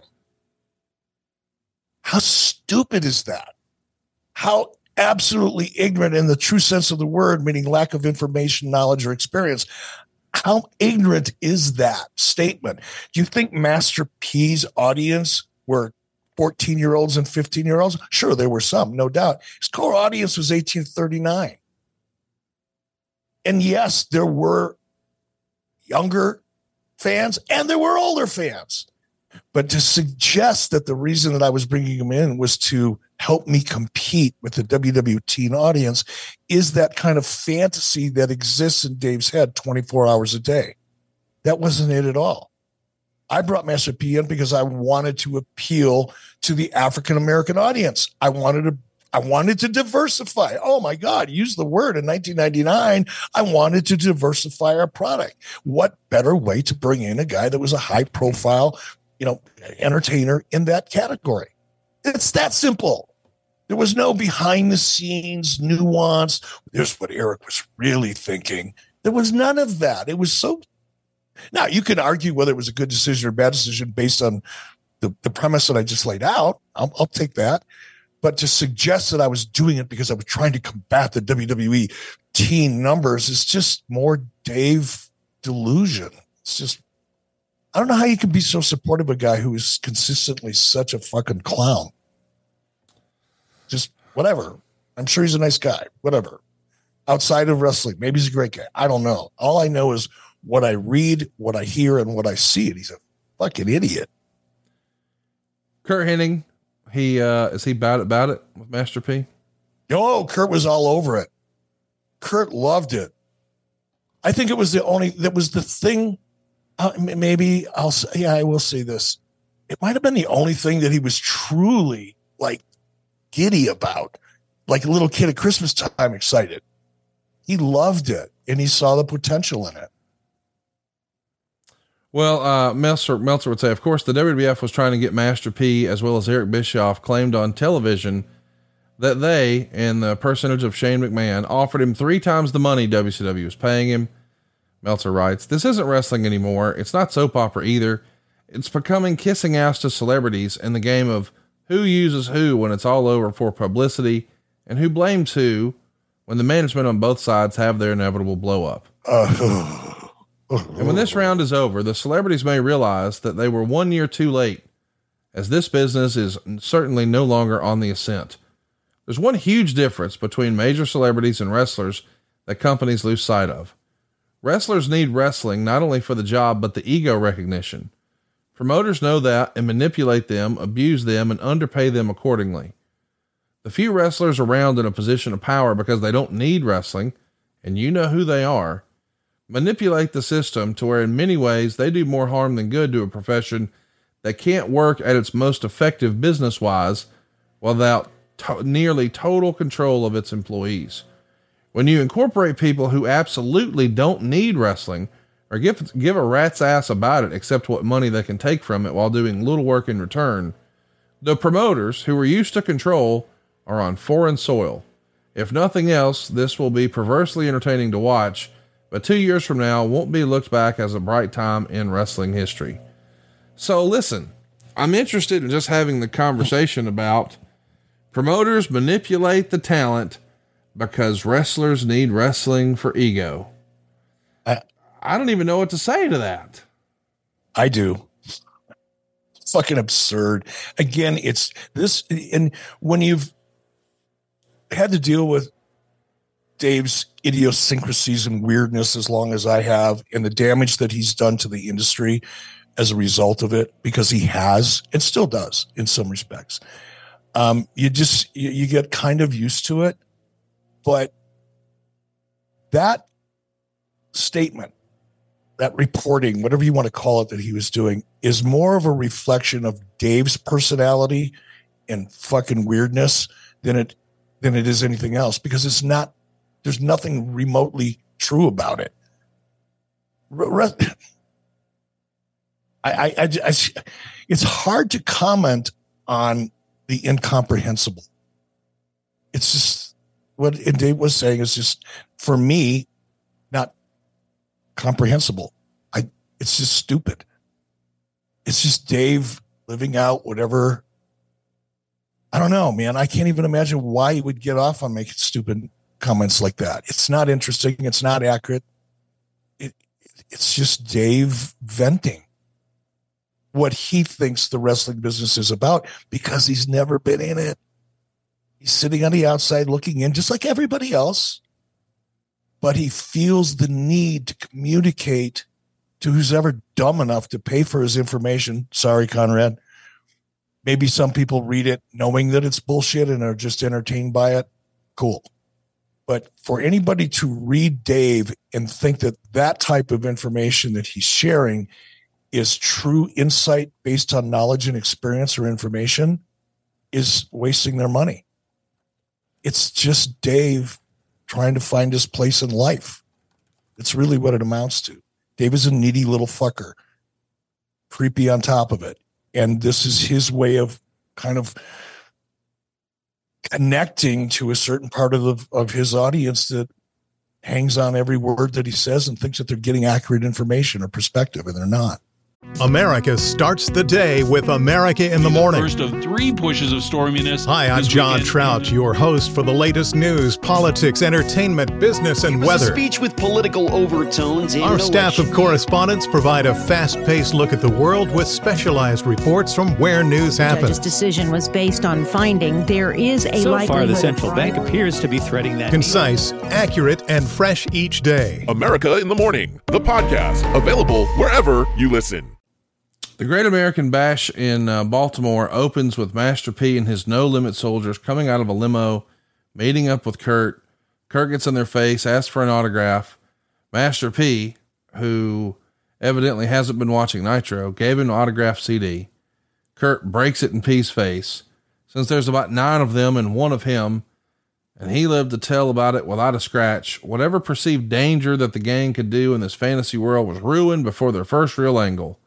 How stupid is that? How absolutely ignorant in the true sense of the word, meaning lack of information, knowledge, or experience. How ignorant is that statement? Do you think Master P's audience were 14-year-olds and 15-year-olds? Sure, there were some, no doubt. His core audience was 18 to 39. And yes, there were younger fans and there were older fans. But to suggest that the reason that I was bringing him in was to help me compete with the WWE teen audience is that kind of fantasy that exists in Dave's head 24 hours a day. That wasn't it at all. I brought Master P in because I wanted to appeal to the African-American audience. I wanted to diversify. Oh my God, use the word in 1999. I wanted to diversify our product. What better way to bring in a guy that was a high profile, entertainer in that category? It's that simple. There was no behind the scenes nuance. Here's what Eric was really thinking. There was none of that. It was so. Now you can argue whether it was a good decision or bad decision based on the premise that I just laid out. I'll take that. But to suggest that I was doing it because I was trying to combat the WWE teen numbers is just more Dave delusion. It's just, I don't know how you can be so supportive of a guy who is consistently such a fucking clown. Just whatever. I'm sure he's a nice guy, whatever. Outside of wrestling, maybe he's a great guy. I don't know. All I know is what I read, what I hear, and what I see. And he's a fucking idiot. Kurt Hennig, is he about it with Master P? Oh, Kurt was all over it. Kurt loved it. I think it was the thing. Maybe I will say this. It might've been the only thing that he was truly like giddy about, like a little kid at Christmas time excited. He loved it and he saw the potential in it. Well, Meltzer would say, of course, the WWF was trying to get Master P as well as Eric Bischoff claimed on television that they, in the percentage of Shane McMahon, offered him 3 times the money WCW was paying him. Meltzer writes, this isn't wrestling anymore. It's not soap opera either. It's becoming kissing ass to celebrities in the game of who uses who when it's all over for publicity and who blames who when the management on both sides have their inevitable blow up. And when this round is over, the celebrities may realize that they were 1 year too late, as this business is certainly no longer on the ascent. There's one huge difference between major celebrities and wrestlers that companies lose sight of. Wrestlers need wrestling not only for the job, but the ego recognition. Promoters know that and manipulate them, abuse them, and underpay them accordingly. The few wrestlers around in a position of power because they don't need wrestling, and you know who they are, manipulate the system to where in many ways they do more harm than good to a profession that can't work at its most effective business-wise without nearly total control of its employees. When you incorporate people who absolutely don't need wrestling or give a rat's ass about it except what money they can take from it while doing little work in return, the promoters who are used to control are on foreign soil. If nothing else, this will be perversely entertaining to watch, but 2 years from now won't be looked back as a bright time in wrestling history. So listen, I'm interested in just having the conversation about promoters manipulate the talent because wrestlers need wrestling for ego. I don't even know what to say to that. I do. It's fucking absurd. Again, it's this, and when you've had to deal with Dave's idiosyncrasies and weirdness as long as I have, and the damage that he's done to the industry as a result of it, because he has and still does in some respects. You get kind of used to it, but that statement, that reporting, whatever you want to call it, that he was doing, is more of a reflection of Dave's personality and fucking weirdness than it is anything else, because there's nothing remotely true about it. It's hard to comment on the incomprehensible. It's just what Dave was saying is just, for me, not comprehensible. It's just stupid. It's just Dave living out whatever. I don't know, man. I can't even imagine why he would get off on making stupid comments like that. It's not interesting. It's not accurate. It's just Dave venting what he thinks the wrestling business is about, because he's never been in it. He's sitting on the outside looking in just like everybody else, but he feels the need to communicate to who's ever dumb enough to pay for his information. Sorry, Conrad. Maybe some people read it knowing that it's bullshit and are just entertained by it. Cool. But for anybody to read Dave and think that that type of information that he's sharing is true insight based on knowledge and experience or information is wasting their money. It's just Dave trying to find his place in life. It's really what it amounts to. Dave is a needy little fucker, creepy on top of it. And this is his way of kind of connecting to a certain part of his audience that hangs on every word that he says and thinks that they're getting accurate information or perspective, and they're not. America starts the day with America in the Morning. First of 3 pushes of storminess. Hi, I'm John Trout, your host for the latest news, politics, entertainment, business, and weather. A speech with political overtones. Our staff of correspondents provide a fast-paced look at the world with specialized reports from where news happens. The decision was based on finding there is a likelihood. So far, the central bank appears to be threading that. Concise, accurate, and fresh each day. America in the Morning, the podcast, available wherever you listen. The Great American Bash in Baltimore opens with Master P and his No Limit soldiers coming out of a limo, meeting up with Kurt. Kurt gets in their face, asks for an autograph. Master P, who evidently hasn't been watching Nitro, gave him an autograph CD. Kurt breaks it in P's face. Since there's about 9 of them and 1 of him, and he lived to tell about it without a scratch, whatever perceived danger that the gang could do in this fantasy world was ruined before their first real angle.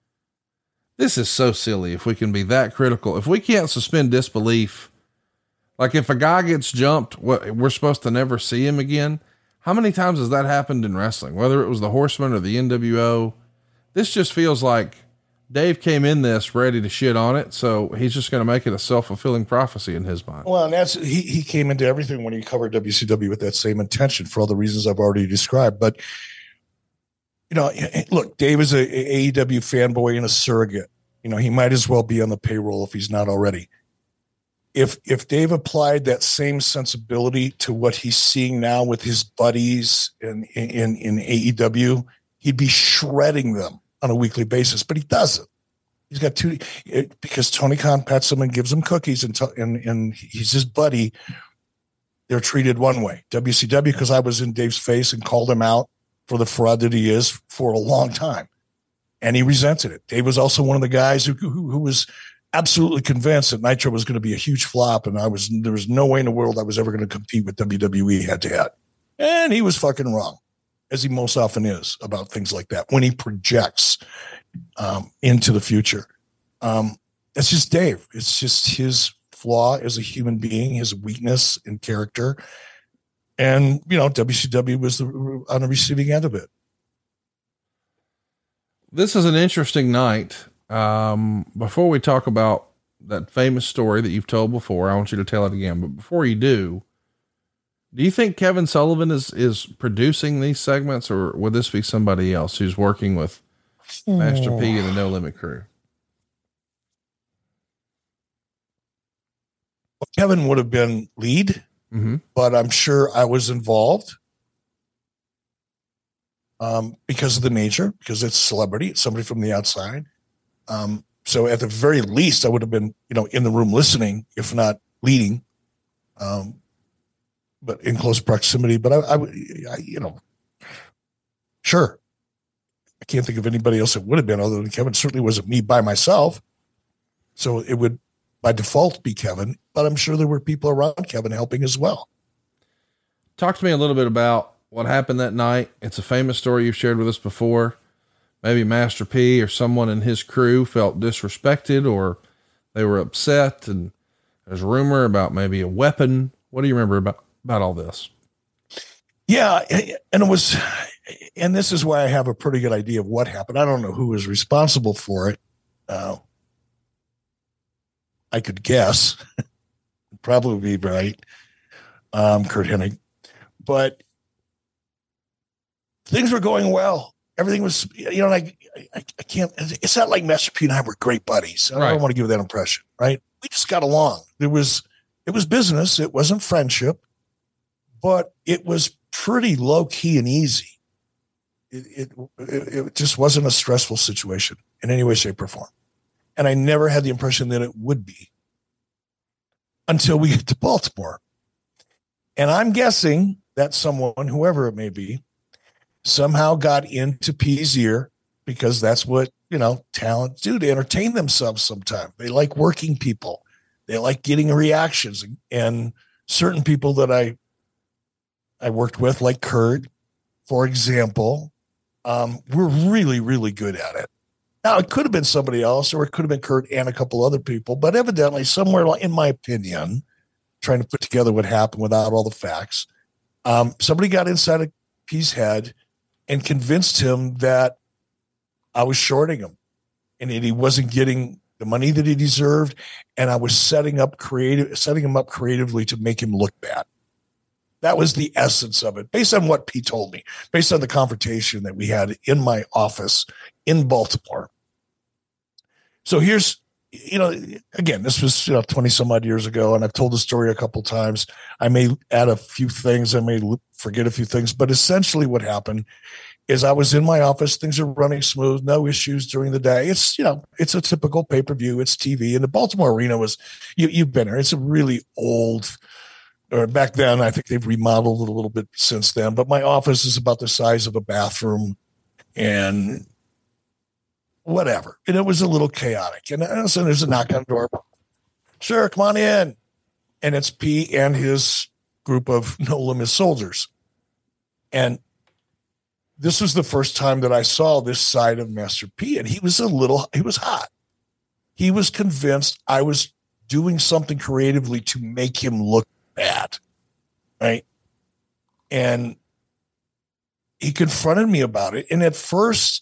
This is so silly if we can be that critical. If we can't suspend disbelief, like if a guy gets jumped, we're supposed to never see him again. How many times has that happened in wrestling? Whether it was the Horsemen or the NWO, this just feels like Dave came in this ready to shit on it. So he's just going to make it a self-fulfilling prophecy in his mind. Well, and that's, he came into everything when he covered WCW with that same intention for all the reasons I've already described. But, you know, look, Dave is a AEW fanboy and a surrogate. You know, he might as well be on the payroll if he's not already. If Dave applied that same sensibility to what he's seeing now with his buddies in AEW, he'd be shredding them on a weekly basis, but he doesn't. He's got 2, because Tony Khan pets him and gives him cookies, and he's his buddy. They're treated one way. WCW, because I was in Dave's face and called him out for the fraud that he is for a long time. And he resented it. Dave was also one of the guys who was absolutely convinced that Nitro was going to be a huge flop. And there was no way in the world I was ever going to compete with WWE head to head. And he was fucking wrong, as he most often is about things like that when he projects into the future. It's just Dave. It's just his flaw as a human being, his weakness in character. And, you know, WCW was on the receiving end of it. This is an interesting night. Before we talk about that famous story that you've told before, I want you to tell it again. But before you do you think Kevin Sullivan is producing these segments, or would this be somebody else who's working with Master P and the No Limit crew? Well, Kevin would have been lead, but I'm sure I was involved. Because of the nature, because it's celebrity, it's somebody from the outside. So at the very least, I would have been, you know, in the room listening, if not leading, but in close proximity. But I you know, Sure. I can't think of anybody else it would have been other than Kevin. It certainly wasn't me by myself. So it would by default be Kevin, but I'm sure there were people around Kevin helping as well. Talk to me a little bit about what happened that night. It's a famous story you've shared with us before. Maybe Master P or someone in his crew felt disrespected or they were upset, and there's a rumor about maybe a weapon. What do you remember about all this? Yeah. And this is why I have a pretty good idea of what happened. I don't know who was responsible for it. I could guess, probably be right. Kurt Hennig, but things were going well. Everything was, like I can't, it's not like Master P and I were great buddies. I don't want to give that impression, right? We just got along. It was business. It wasn't friendship, but it was pretty low key and easy. It just wasn't a stressful situation in any way, shape, or form. And I never had the impression that it would be until we get to Baltimore. And I'm guessing that someone, whoever it may be, somehow got into P's ear, because that's what, talent do to entertain themselves sometimes. They like working people. They like getting reactions. And certain people that I worked with, like Kurt, for example, were really, really good at it. Now, it could have been somebody else, or it could have been Kurt and a couple other people, but evidently somewhere, in my opinion, trying to put together what happened without all the facts, somebody got inside of P's head and convinced him that I was shorting him and that he wasn't getting the money that he deserved. And I was setting him up creatively to make him look bad. That was the essence of it, based on what P told me, based on the confrontation that we had in my office in Baltimore. So here's, again, this was 20 some odd years ago, and I've told the story a couple times. I may add a few things, I may forget a few things, but essentially what happened is I was in my office. Things are running smooth, no issues during the day. It's, it's a typical pay-per-view. It's TV, and the Baltimore Arena was, you've been there. It's a really old, or back then, I think they've remodeled it a little bit since then, but my office is about the size of a bathroom and whatever. And it was a little chaotic. And so there's a knock on the door. Sure, come on in. And it's P and his group of No Limit soldiers. And this was the first time that I saw this side of Master P. And he was hot. He was convinced I was doing something creatively to make him look bad. Right. And he confronted me about it. And at first,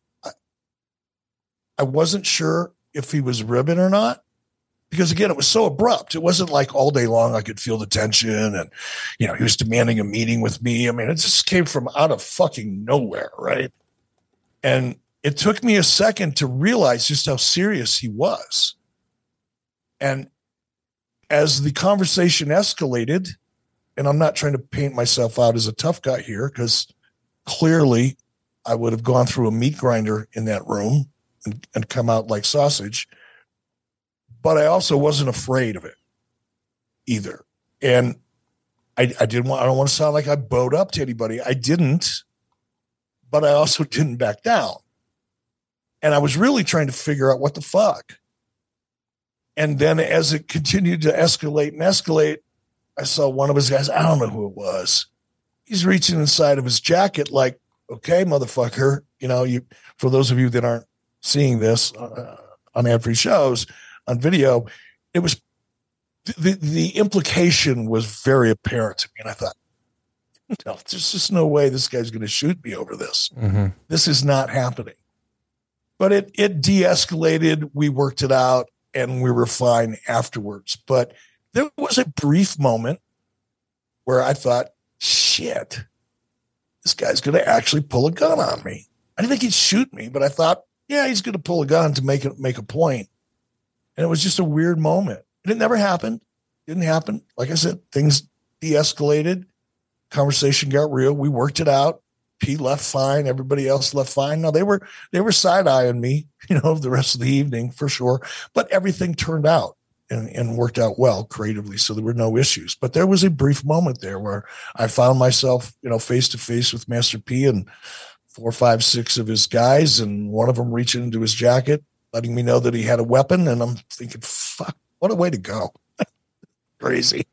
I wasn't sure if he was ribbing or not, because again, it was so abrupt. It wasn't like all day long I could feel the tension and, he was demanding a meeting with me. I mean, it just came from out of fucking nowhere. Right. And it took me a second to realize just how serious he was. And as the conversation escalated, and I'm not trying to paint myself out as a tough guy here, because clearly I would have gone through a meat grinder in that room and come out like sausage, but I also wasn't afraid of it either. And I don't want to sound like I bowed up to anybody. I didn't, but I also didn't back down. And I was really trying to figure out what the fuck. And then as it continued to escalate, I saw one of his guys. I don't know who it was. He's reaching inside of his jacket like, okay, motherfucker, for those of you that aren't seeing this on ad-free shows on video, it was the implication was very apparent to me. And I thought, no, there's just no way this guy's going to shoot me over this. Mm-hmm. This is not happening. But it de-escalated. We worked it out and we were fine afterwards. But there was a brief moment where I thought, shit, this guy's going to actually pull a gun on me. I didn't think he'd shoot me, but I thought, yeah, he's going to pull a gun to make a point. And it was just a weird moment. And it never happened. Didn't happen. Like I said, things de-escalated. Conversation got real. We worked it out. P left fine. Everybody else left fine. No, they were side-eyeing me, the rest of the evening for sure. But everything turned out and worked out well creatively. So there were no issues. But there was a brief moment there where I found myself, face to face with Master P and 4, 5, 6 of his guys, and one of them reaching into his jacket, letting me know that he had a weapon. And I'm thinking, fuck, what a way to go. Crazy.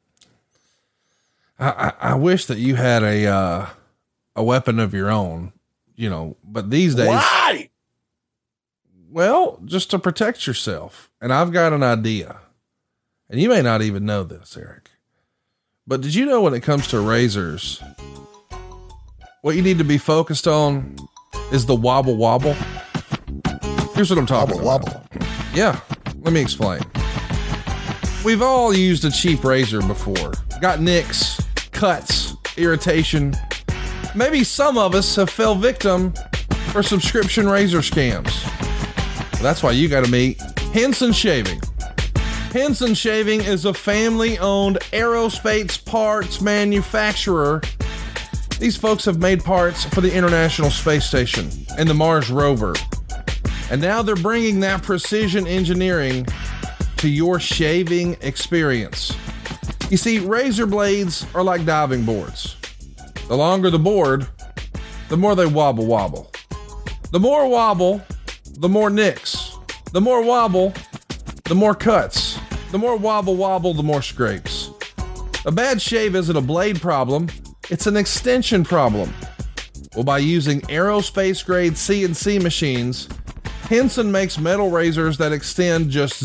I wish that you had a weapon of your own, but these days, why? Well, just to protect yourself. And I've got an idea, and you may not even know this, Eric, but did you know when it comes to razors, what you need to be focused on is the wobble wobble? Here's what I'm talking about. Wobble. Yeah. Let me explain. We've all used a cheap razor before, got nicks, cuts, irritation. Maybe some of us have fell victim for subscription razor scams. That's why you got to meet Henson Shaving. Henson Shaving is a family-owned aerospace parts manufacturer. These folks have made parts for the International Space Station and the Mars rover. And now they're bringing that precision engineering to your shaving experience. You see, razor blades are like diving boards. The longer the board, the more they wobble wobble. The more wobble, the more nicks. The more wobble, the more cuts. The more wobble wobble, the more scrapes. A bad shave isn't a blade problem, it's an extension problem. Well, by using aerospace grade CNC machines, Henson makes metal razors that extend just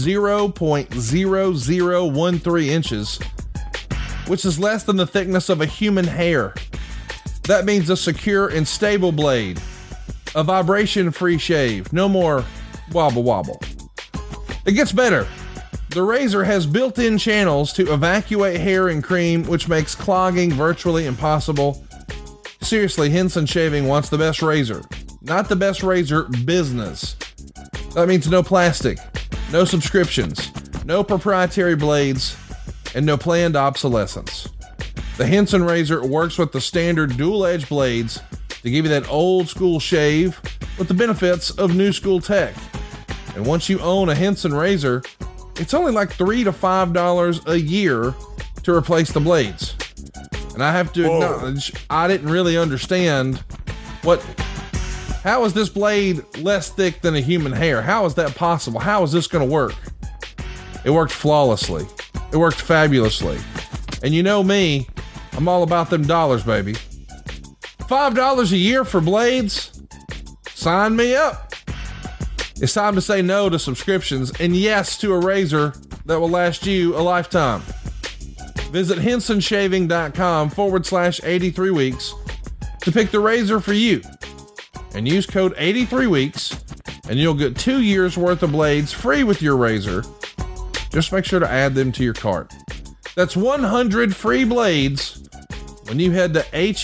0.0013 inches, which is less than the thickness of a human hair. That means a secure and stable blade, a vibration-free shave, no more wobble wobble. It gets better. The razor has built-in channels to evacuate hair and cream, which makes clogging virtually impossible. Seriously, Henson Shaving wants the best razor, not the best razor business. That means no plastic, no subscriptions, no proprietary blades, and no planned obsolescence. The Henson razor works with the standard dual-edge blades to give you that old-school shave with the benefits of new-school tech. And once you own a Henson razor, it's only like $3 to $5 a year to replace the blades. And I have to acknowledge, I didn't really understand how is this blade less thick than a human hair? How is that possible? How is this going to work? It worked flawlessly. It worked fabulously. And you know me, I'm all about them dollars, baby. $5 a year for blades? Sign me up. It's time to say no to subscriptions and yes to a razor that will last you a lifetime. Visit hensonshaving.com/83 weeks to pick the razor for you and use code 83 weeks and you'll get 2 years worth of blades free with your razor. Just make sure to add them to your cart. That's 100 free blades when you head to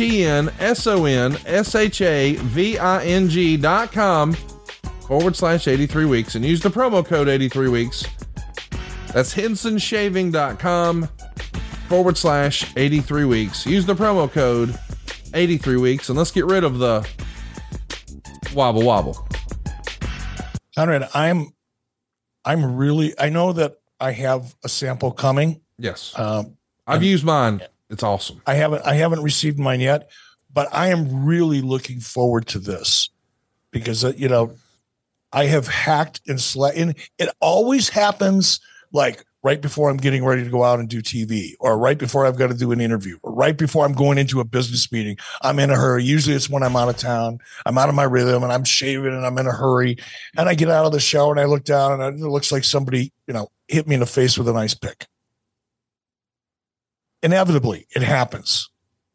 hensonshaving.com/83 weeks and use the promo code 83 weeks. That's hensonshaving.com/83 weeks. Use the promo code 83 weeks and let's get rid of the wobble wobble. Conrad, I know that I have a sample coming. Yes. I've used mine. It's awesome. I haven't received mine yet, but I am really looking forward to this because, I have hacked and it always happens like right before I'm getting ready to go out and do TV or right before I've got to do an interview or right before I'm going into a business meeting. I'm in a hurry. Usually it's when I'm out of town, I'm out of my rhythm and I'm shaving and I'm in a hurry and I get out of the shower and I look down and it looks like somebody, hit me in the face with an ice pick. Inevitably, it happens.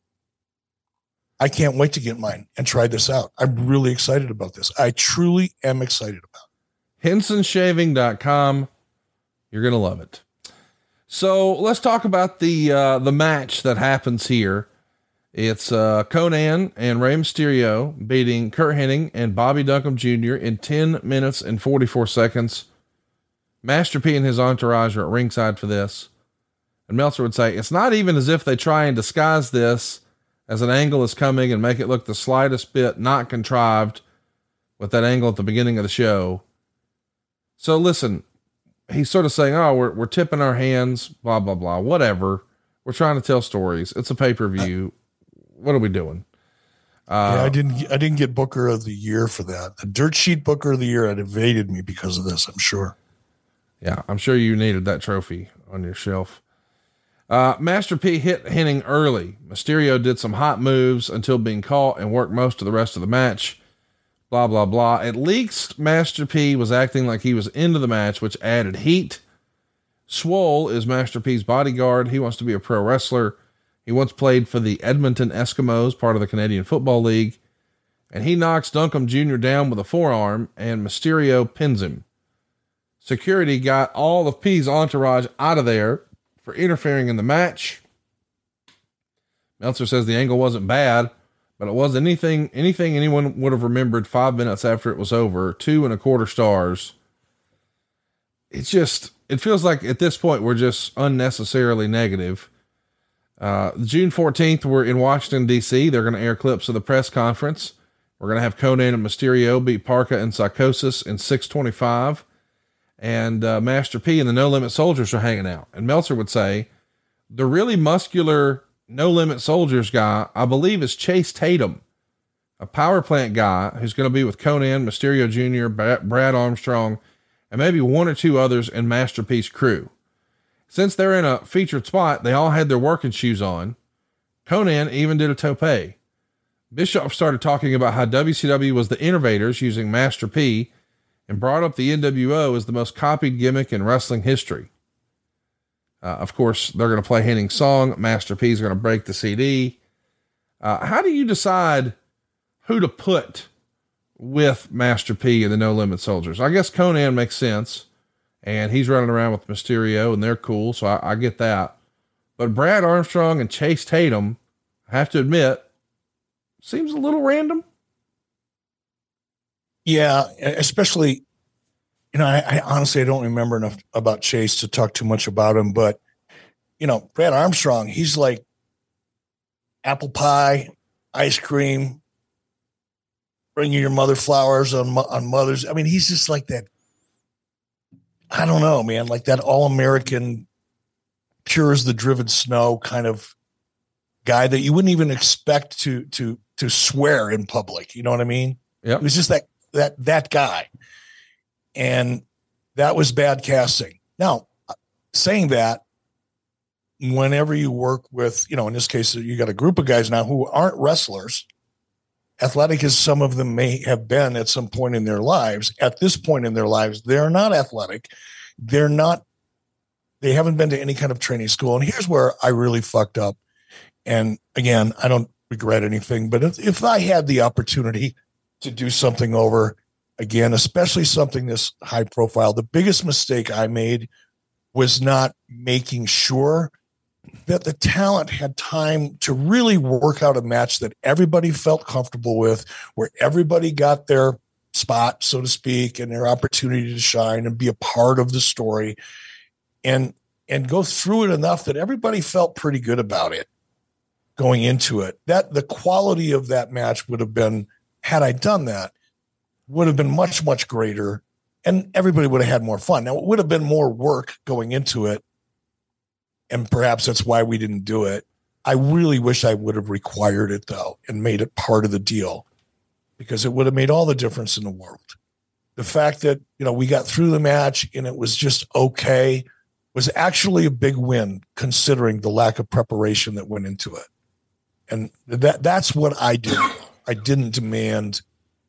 I can't wait to get mine and try this out. I'm really excited about this. I truly am excited about it. hensonshaving.com. You're going to love it. So let's talk about the match that happens here. It's Conan and Rey Mysterio beating Curt Hennig and Bobby Duncum Jr. in 10 minutes and 44 seconds. Master P and his entourage are at ringside for this. And Meltzer would say, it's not even as if they try and disguise this as an angle is coming and make it look the slightest bit not contrived with that angle at the beginning of the show. So listen, he's sort of saying, oh, we're tipping our hands, blah, blah, blah, whatever. We're trying to tell stories. It's a pay-per-view. What are we doing? I didn't get Booker of the Year for that. The Dirt Sheet Booker of the Year had evaded me because of this, I'm sure. Yeah, I'm sure you needed that trophy on your shelf. Master P hit Hennig early. Mysterio did some hot moves until being caught and worked most of the rest of the match. Blah, blah, blah. At least Master P was acting like he was into the match, which added heat. Swole is Master P's bodyguard. He wants to be a pro wrestler. He once played for the Edmonton Eskimos, part of the Canadian Football League, and he knocks Duncombe Jr. down with a forearm, and Mysterio pins him. Security got all of P's entourage out of there for interfering in the match. Meltzer says the angle wasn't bad, but it wasn't anything anyone would have remembered 5 minutes after it was over. 2.25 stars. It feels like at this point we're just unnecessarily negative. June 14th, we're in Washington, D.C. They're going to air clips of the press conference. We're going to have Conan and Mysterio beat Parka and Psychosis in 625. And Master P and the No Limit Soldiers are hanging out. And Meltzer would say, the really muscular No Limit Soldiers guy, I believe, is Chase Tatum, a power plant guy who's going to be with Conan, Mysterio Jr., Brad Armstrong, and maybe 1 or 2 others in Master P's crew. Since they're in a featured spot, they all had their working shoes on. Conan even did a tope. Bischoff started talking about how WCW was the innovators using Master P and brought up the NWO as the most copied gimmick in wrestling history. Of course, they're going to play Hennig's song. Master P is going to break the CD. How do you decide who to put with Master P and the No Limit Soldiers? I guess Conan makes sense. And he's running around with Mysterio, and they're cool, so I get that. But Brad Armstrong and Chase Tatum, I have to admit, seems a little random. Yeah, especially, I honestly, I don't remember enough about Chase to talk too much about him, but, Brad Armstrong, he's like apple pie, ice cream, bring you your mother flowers on Mother's. I mean, he's just like that. I don't know, man, like that all-American, pure as the driven snow kind of guy that you wouldn't even expect to swear in public. You know what I mean? Yeah. It was just that guy. And that was bad casting. Now, saying that, whenever you work with, in this case, you got a group of guys now who aren't wrestlers, athletic as some of them may have been at some point in their lives, at this point in their lives, they're not athletic. They haven't been to any kind of training school. And here's where I really fucked up. And again, I don't regret anything, but if I had the opportunity to do something over again, especially something this high profile, the biggest mistake I made was not making sure that the talent had time to really work out a match that everybody felt comfortable with, where everybody got their spot, so to speak, and their opportunity to shine and be a part of the story, and go through it enough that everybody felt pretty good about it going into it. That the quality of that match would have been, had I done that, would have been much, much greater, and everybody would have had more fun. Now, it would have been more work going into it, and perhaps that's why we didn't do it. I really wish I would have required it, though, and made it part of the deal, because it would have made all the difference in the world. The fact that, we got through the match and it was just okay was actually a big win, considering the lack of preparation that went into it. And that's what I did. I didn't demand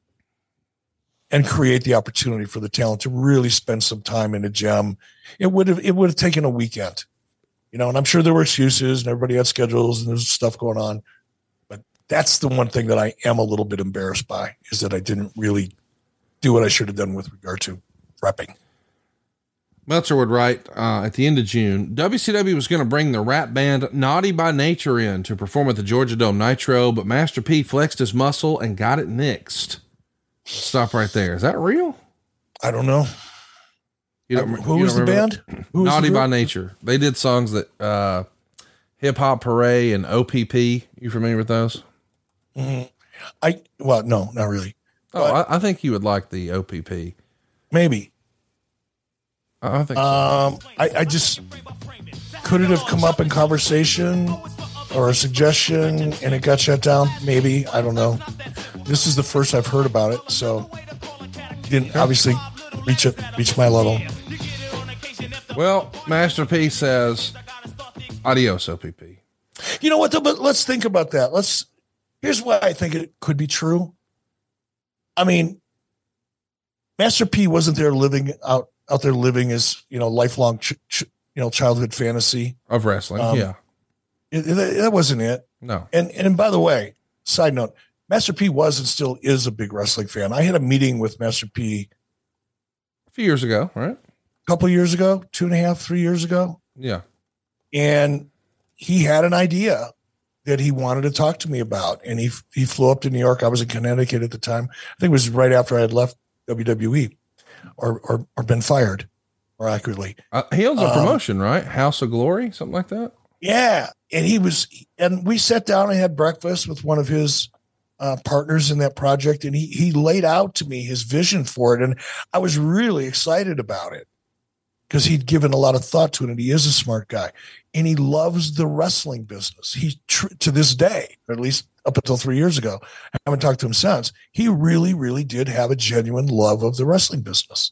and create the opportunity for the talent to really spend some time in a gym. It would have taken a weekend. And I'm sure there were excuses and everybody had schedules and there's stuff going on. But that's the one thing that I am a little bit embarrassed by, is that I didn't really do what I should have done with regard to prepping. Meltzer would write, at the end of June, WCW was going to bring the rap band Naughty by Nature in to perform at the Georgia Dome Nitro, but Master P flexed his muscle and got it nixed. Stop right there. Is that real? I don't know. Who was the band? Naughty by Nature. They did songs that Hip Hop Hooray and OPP. You familiar with those? Mm-hmm. No, not really. Oh, I think you would like the OPP. Maybe. I think so. I just, could it have come up in conversation? or a suggestion and it got shut down? Maybe. I don't know. This is the first I've heard about it. So didn't obviously reach my level. Well, Master P says, adios, OPP. You know what, though? But let's think about that. Here's why I think it could be true. I mean, Master P wasn't there living out there living his, lifelong, childhood fantasy of wrestling. Yeah. That wasn't it. No. And by the way, side note, Master P was and still is a big wrestling fan. I had a meeting with Master P a few years ago, right? A couple of years ago, 2.5, 3 years ago. Yeah. And he had an idea that he wanted to talk to me about. And he flew up to New York. I was in Connecticut at the time. I think it was right after I had left WWE or been fired, more accurately. He owns a promotion, right? House of Glory, something like that. Yeah. And we sat down and had breakfast with one of his partners in that project. And he laid out to me his vision for it. And I was really excited about it because he'd given a lot of thought to it. And he is a smart guy and he loves the wrestling business. To this day, or at least up until 3 years ago, I haven't talked to him since. He really, really did have a genuine love of the wrestling business.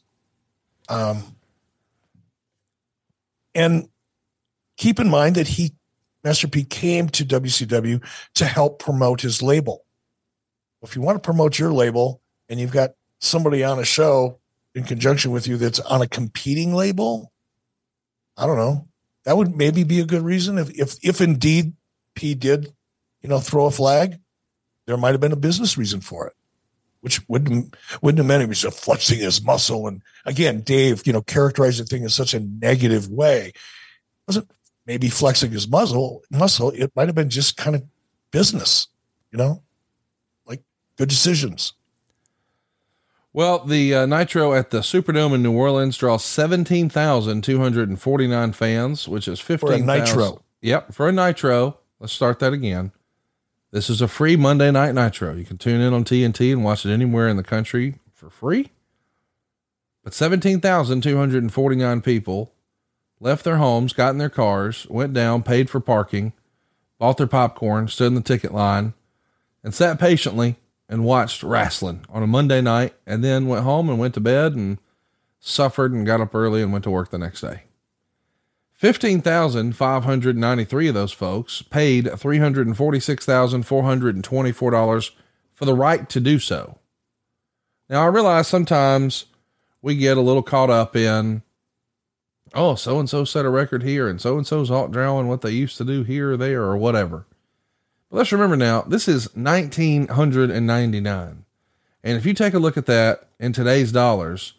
And keep in mind that Master P came to WCW to help promote his label. If you want to promote your label and you've got somebody on a show in conjunction with you that's on a competing label, I don't know. That would maybe be a good reason. If indeed P did, throw a flag, there might have been a business reason for it, which wouldn't have meant he was just flexing his muscle. And again, Dave, characterized the thing in such a negative way. It wasn't maybe flexing his muscle. It might have been just kind of business, like good decisions. Well, the Nitro at the Superdome in New Orleans draws 17,249 fans, which is 15,000. For a Nitro. Yep, for a Nitro. Let's start that again. This is a free Monday Night Nitro. You can tune in on TNT and watch it anywhere in the country for free. But 17,249 people left their homes, got in their cars, went down, paid for parking, bought their popcorn, stood in the ticket line, and sat patiently and watched wrestling on a Monday night, and then went home and went to bed and suffered and got up early and went to work the next day. 15,593 of those folks paid $346,424 for the right to do so. Now, I realize sometimes we get a little caught up in, oh, so-and-so set a record here and so-and-so's outdrawing what they used to do here or there or whatever. But let's remember now, this is 1999. And if you take a look at that in today's dollars,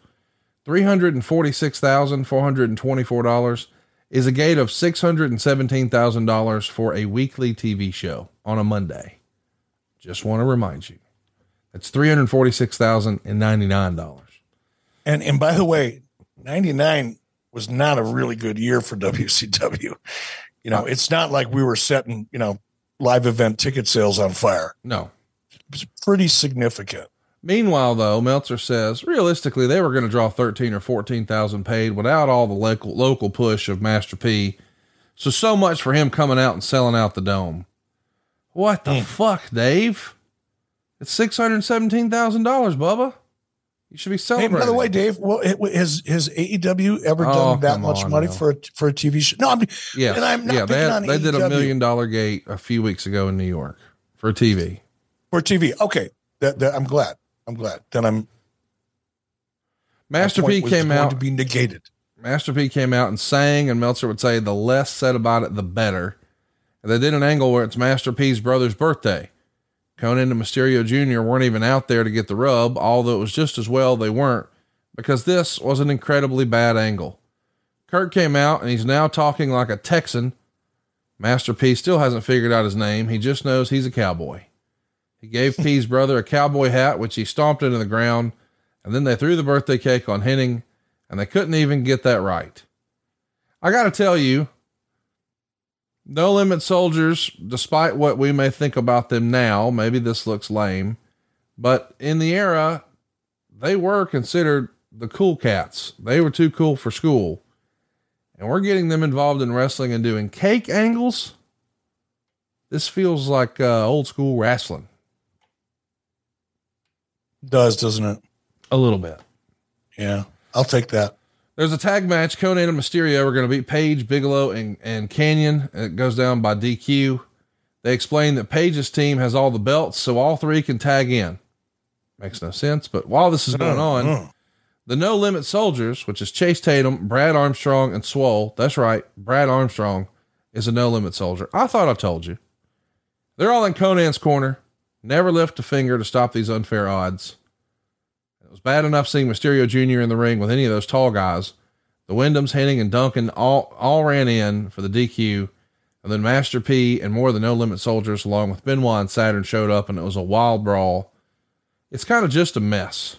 $346,424 is a gate of $617,000 for a weekly TV show on a Monday. Just want to remind you, it's $346,099. And by the way, 99 was not a really good year for WCW. It's not like we were setting, live event ticket sales on fire. No. It was pretty significant. Meanwhile, though, Meltzer says realistically they were going to draw 13 or 14,000 paid without all the local push of Master P. So much for him coming out and selling out the dome. What the fuck, Dave? It's $617,000, Bubba. You should be celebrating. Hey, by the way, Dave, has AEW ever done that much money for a TV show? No, I'm not picking on AEW. They did $1 million gate a few weeks ago in New York for TV. For TV, okay. I'm glad. Then Master P came out to be negated. Master P came out and sang, and Meltzer would say the less said about it, the better. And they did an angle where it's Master P's brother's birthday. Conan and Mysterio Jr. weren't even out there to get the rub, although it was just as well they weren't, because this was an incredibly bad angle. Kurt came out and he's now talking like a Texan. Master P still hasn't figured out his name. He just knows he's a cowboy. He gave P's brother a cowboy hat, which he stomped into the ground, and then they threw the birthday cake on Hennig, and they couldn't even get that right. I got to tell you, No Limit Soldiers, despite what we may think about them now, maybe this looks lame, but in the era, they were considered the cool cats. They were too cool for school. And we're getting them involved in wrestling and doing cake angles. This feels like old school wrestling. Doesn't it? A little bit. Yeah, I'll take that. There's a tag match. Conan and Mysterio are going to beat Paige, Bigelow, and Canyon. It goes down by DQ. They explain that Paige's team has all the belts, so all three can tag in. Makes no sense. But while this is going on, the No Limit Soldiers, which is Chase Tatum, Brad Armstrong, and Swole. That's right. Brad Armstrong is a No Limit Soldier. I thought I told you. They're all in Conan's corner. Never lift a finger to stop these unfair odds. It was bad enough seeing Mysterio Jr. in the ring with any of those tall guys. The Wyndhams, Hennig, and Duncan all ran in for the DQ. And then Master P and more of the No Limit Soldiers, along with Benoit and Saturn, showed up, and it was a wild brawl. It's kind of just a mess.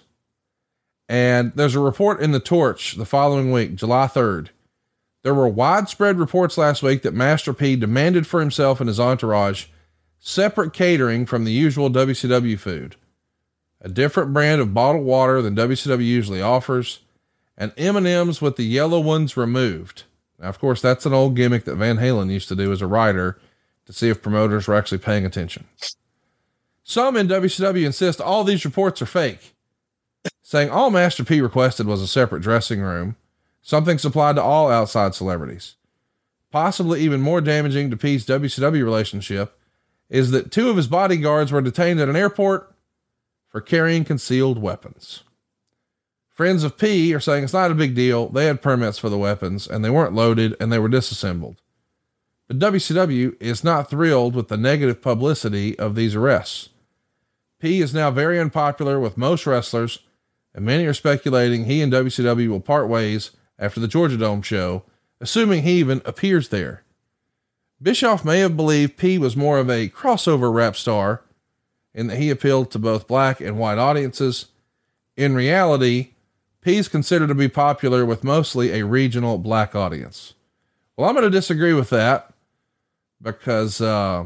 And there's a report in the Torch the following week, July 3rd. There were widespread reports last week that Master P demanded for himself and his entourage separate catering from the usual WCW food, a different brand of bottled water than WCW usually offers, and M&Ms with the yellow ones removed. Now, of course, that's an old gimmick that Van Halen used to do as a writer to see if promoters were actually paying attention. Some in WCW insist all these reports are fake, saying all Master P requested was a separate dressing room, something supplied to all outside celebrities. Possibly even more damaging to P's WCW relationship is that 2 of his bodyguards were detained at an airport for carrying concealed weapons. Friends of P are saying it's not a big deal. They had permits for the weapons and they weren't loaded and they were disassembled. But WCW is not thrilled with the negative publicity of these arrests. P is now very unpopular with most wrestlers, and many are speculating he and WCW will part ways after the Georgia Dome show, assuming he even appears there. Bischoff may have believed P was more of a crossover rap star in that he appealed to both black and white audiences. In reality, P's considered to be popular with mostly a regional black audience. Well, I'm going to disagree with that because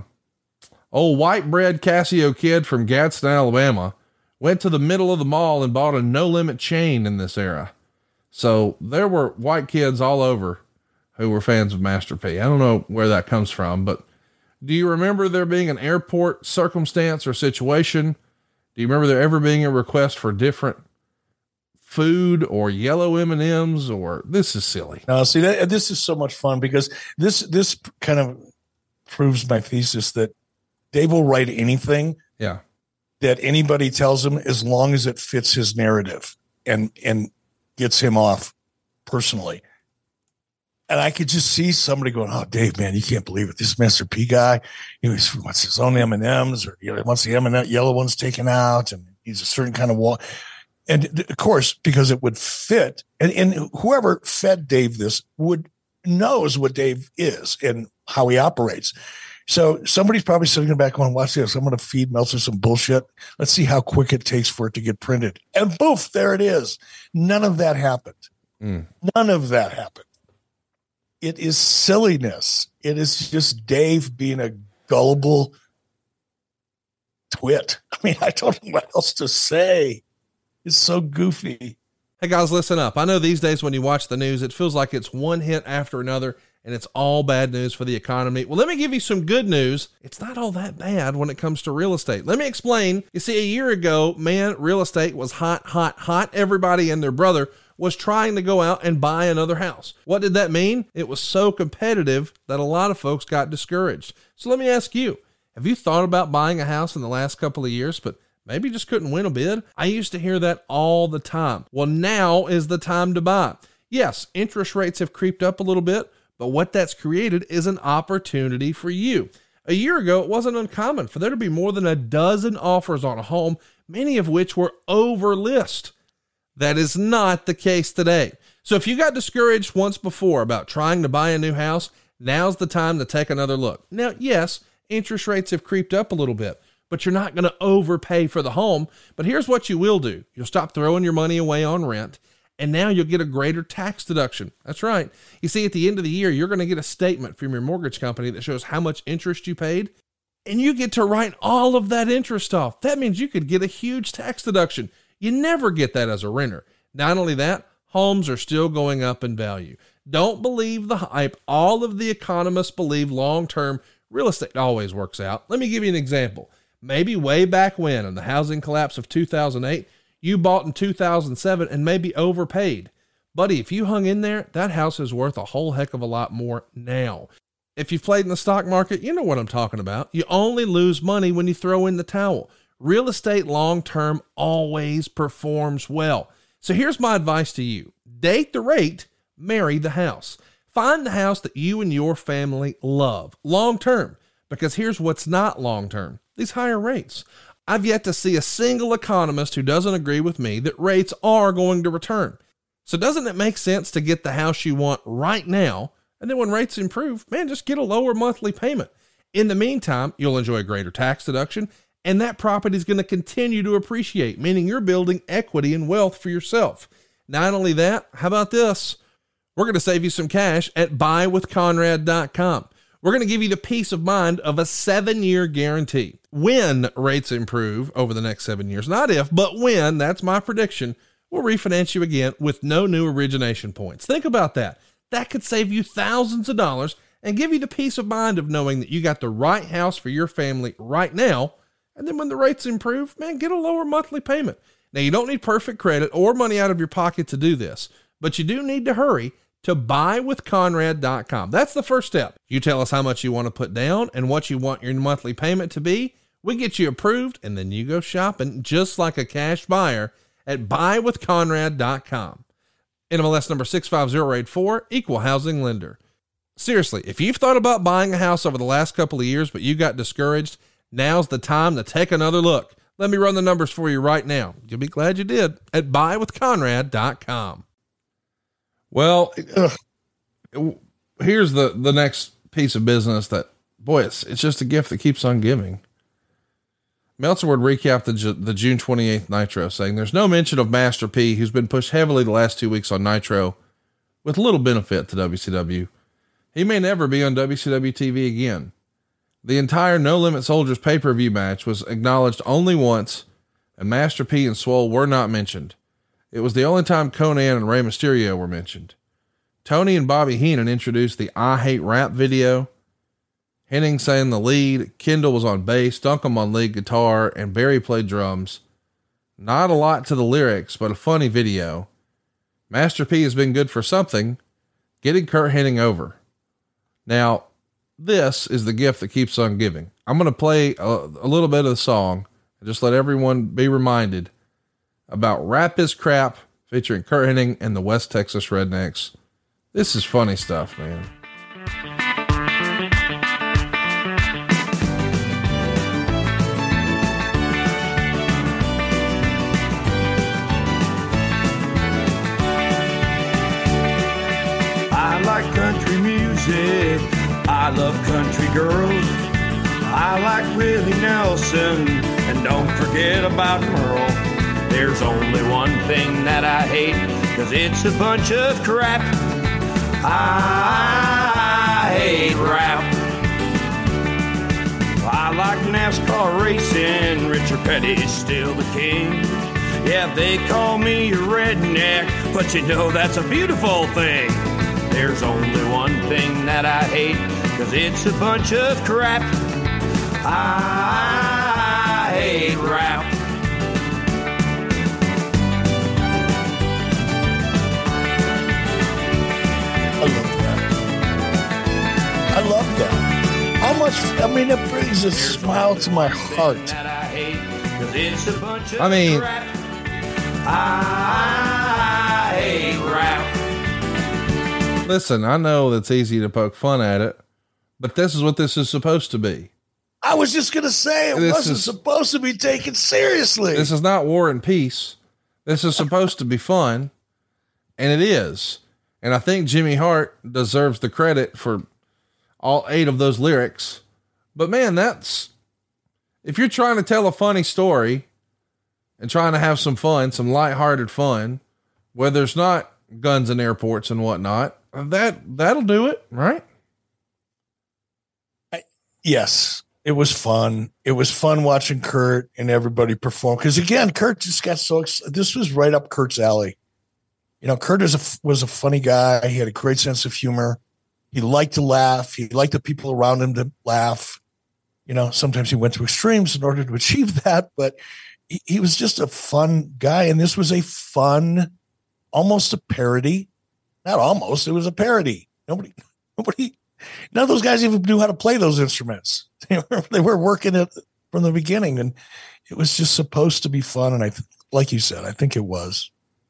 old white bread Casio kid from Gadsden, Alabama went to the middle of the mall and bought a No Limit chain in this era. So there were white kids all over who were fans of Master P. I don't know where that comes from, but do you remember there being an airport circumstance or situation? Do you remember there ever being a request for different food or yellow M&Ms? Or this is silly. No, see, this is so much fun because this kind of proves my thesis that Dave will write anything that anybody tells him as long as it fits his narrative and gets him off personally. And I could just see somebody going, "Oh, Dave, man, you can't believe it. This Master P guy, he wants his own M&Ms, or he wants the M&M yellow ones taken out, and he's a certain kind of wall." And of course, because it would fit, and whoever fed Dave this knows what Dave is and how he operates. So somebody's probably sitting back going, "Watch this. I'm going to feed Meltzer some bullshit. Let's see how quick it takes for it to get printed." And poof, there it is. None of that happened. None of that happened. It is silliness. It is just Dave being a gullible twit. I mean, I don't know what else to say. It's so goofy. Hey guys, listen up. I know these days when you watch the news, it feels like it's one hit after another and it's all bad news for the economy. Well, let me give you some good news. It's not all that bad when it comes to real estate. Let me explain. You see, a year ago, man, real estate was hot. Everybody and their brother was trying to go out and buy another house. What did that mean? It was so competitive that a lot of folks got discouraged. So let me ask you, have you thought about buying a house in the last couple of years, but maybe just couldn't win a bid? I used to hear that all the time. Well, now is the time to buy. Yes, interest rates have creeped up a little bit, but what that's created is an opportunity for you. A year ago, it wasn't uncommon for there to be more than a dozen offers on a home, many of which were over list. That is not the case today. So if you got discouraged once before about trying to buy a new house, now's the time to take another look. Now, yes, interest rates have creeped up a little bit, but you're not going to overpay for the home. But here's what you will do. You'll stop throwing your money away on rent, and now you'll get a greater tax deduction. That's right. You see, at the end of the year, you're going to get a statement from your mortgage company that shows how much interest you paid, and you get to write all of that interest off. That means you could get a huge tax deduction. You never get that as a renter. Not only that, homes are still going up in value. Don't believe the hype. All of the economists believe long-term Real estate always works out. Let me give you an example. Maybe way back when, in the housing collapse of 2008, you bought in 2007 and maybe overpaid. Buddy, if you hung in there, that house is worth a whole heck of a lot more now. If you've played in the stock market, you know what I'm talking about. You only lose money when you throw in the towel. Real estate long-term always performs well. So here's my advice to you. Date the rate, marry the house. Find the house that you and your family love long-term, because here's what's not long-term: these higher rates. I've yet to see a single economist who doesn't agree with me that rates are going to return. So doesn't it make sense to get the house you want right now? And then when rates improve, man, just get a lower monthly payment. In the meantime, you'll enjoy a greater tax deduction, and that property is going to continue to appreciate, meaning you're building equity and wealth for yourself. Not only that, how about this? We're going to save you some cash at buywithconrad.com. We're going to give you the peace of mind of a 7-year guarantee. When rates improve over the next 7 years, not if, but when, that's my prediction, we'll refinance you again with no new origination points. Think about that. That could save you thousands of dollars and give you the peace of mind of knowing that you got the right house for your family right now. And then when the rates improve, man, get a lower monthly payment. Now, you don't need perfect credit or money out of your pocket to do this, but you do need to hurry to buywithconrad.com. That's the first step. You tell us how much you want to put down and what you want your monthly payment to be. We get you approved, and then you go shopping just like a cash buyer at buywithconrad.com. NMLS number 65084, equal housing lender. Seriously, if you've thought about buying a house over the last couple of years, but you got discouraged, now's the time to take another look. Let me run the numbers for you right now. You'll be glad you did at buywithconrad.com. Well, here's the next piece of business that, boy, it's just a gift that keeps on giving. Meltzer would recap the June 28th Nitro, saying there's no mention of Master P, who's been pushed heavily the last 2 weeks on Nitro with little benefit to WCW. He may never be on WCW TV again. The entire No Limit Soldiers pay-per-view match was acknowledged only once, and Master P and Swole were not mentioned. It was the only time Conan and Rey Mysterio were mentioned. Tony and Bobby Heenan introduced the I Hate Rap video. Hennig sang the lead, Kendall was on bass, Duncombe on lead guitar, and Barry played drums. Not a lot to the lyrics, but a funny video. Master P has been good for something, getting Curt Hennig over. Now, this is the gift that keeps on giving. I'm going to play a little bit of the song and just let everyone be reminded about Rap is Crap featuring Curt Hennig and the West Texas Rednecks. This is funny stuff, man. I like country music. I love country girls. I like Willie Nelson. And don't forget about Merle. There's only one thing that I hate, 'cause it's a bunch of crap. I hate rap. I like NASCAR racing. Richard Petty's still the king. Yeah, they call me a redneck, but you know that's a beautiful thing. There's only one thing that I hate, 'cause it's a bunch of crap. I hate rap. I love that. How much, I mean, it brings a smile to my heart. I mean, I hate rap. Listen, I know that's easy to poke fun at it, but this is what this is supposed to be. I was just going to say, it wasn't supposed to be taken seriously. This is not War and Peace. This is supposed to be fun, and it is. And I think Jimmy Hart deserves the credit for all 8 of those lyrics. But man, if you're trying to tell a funny story and trying to have some fun, some lighthearted fun, where there's not guns in airports and whatnot, that'll do it, right? Yes, it was fun. It was fun watching Curt and everybody perform. Cause again, Curt just got so excited. This was right up Curt's alley. You know, Curt was a funny guy. He had a great sense of humor. He liked to laugh. He liked the people around him to laugh. Sometimes he went to extremes in order to achieve that, but he was just a fun guy. And this was a fun, almost a parody. Not almost, it was a parody. None of those guys even knew how to play those instruments. They were working it from the beginning, and it was just supposed to be fun. And like you said, I think it was.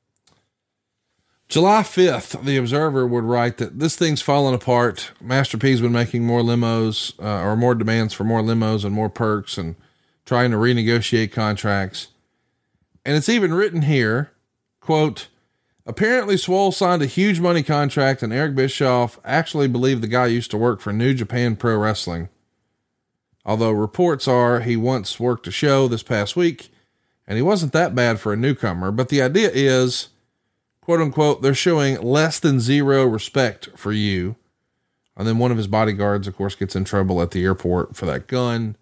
July 5th, the Observer would write that this thing's falling apart. Master P's been making more limos, or more demands for more limos and more perks, and trying to renegotiate contracts. And it's even written here, quote, apparently Swole signed a huge money contract, and Eric Bischoff actually believed the guy used to work for New Japan Pro Wrestling. Although reports are he once worked a show this past week, and he wasn't that bad for a newcomer. But the idea is, quote unquote, they're showing less than zero respect for you. And then one of his bodyguards, of course, gets in trouble at the airport for that gun.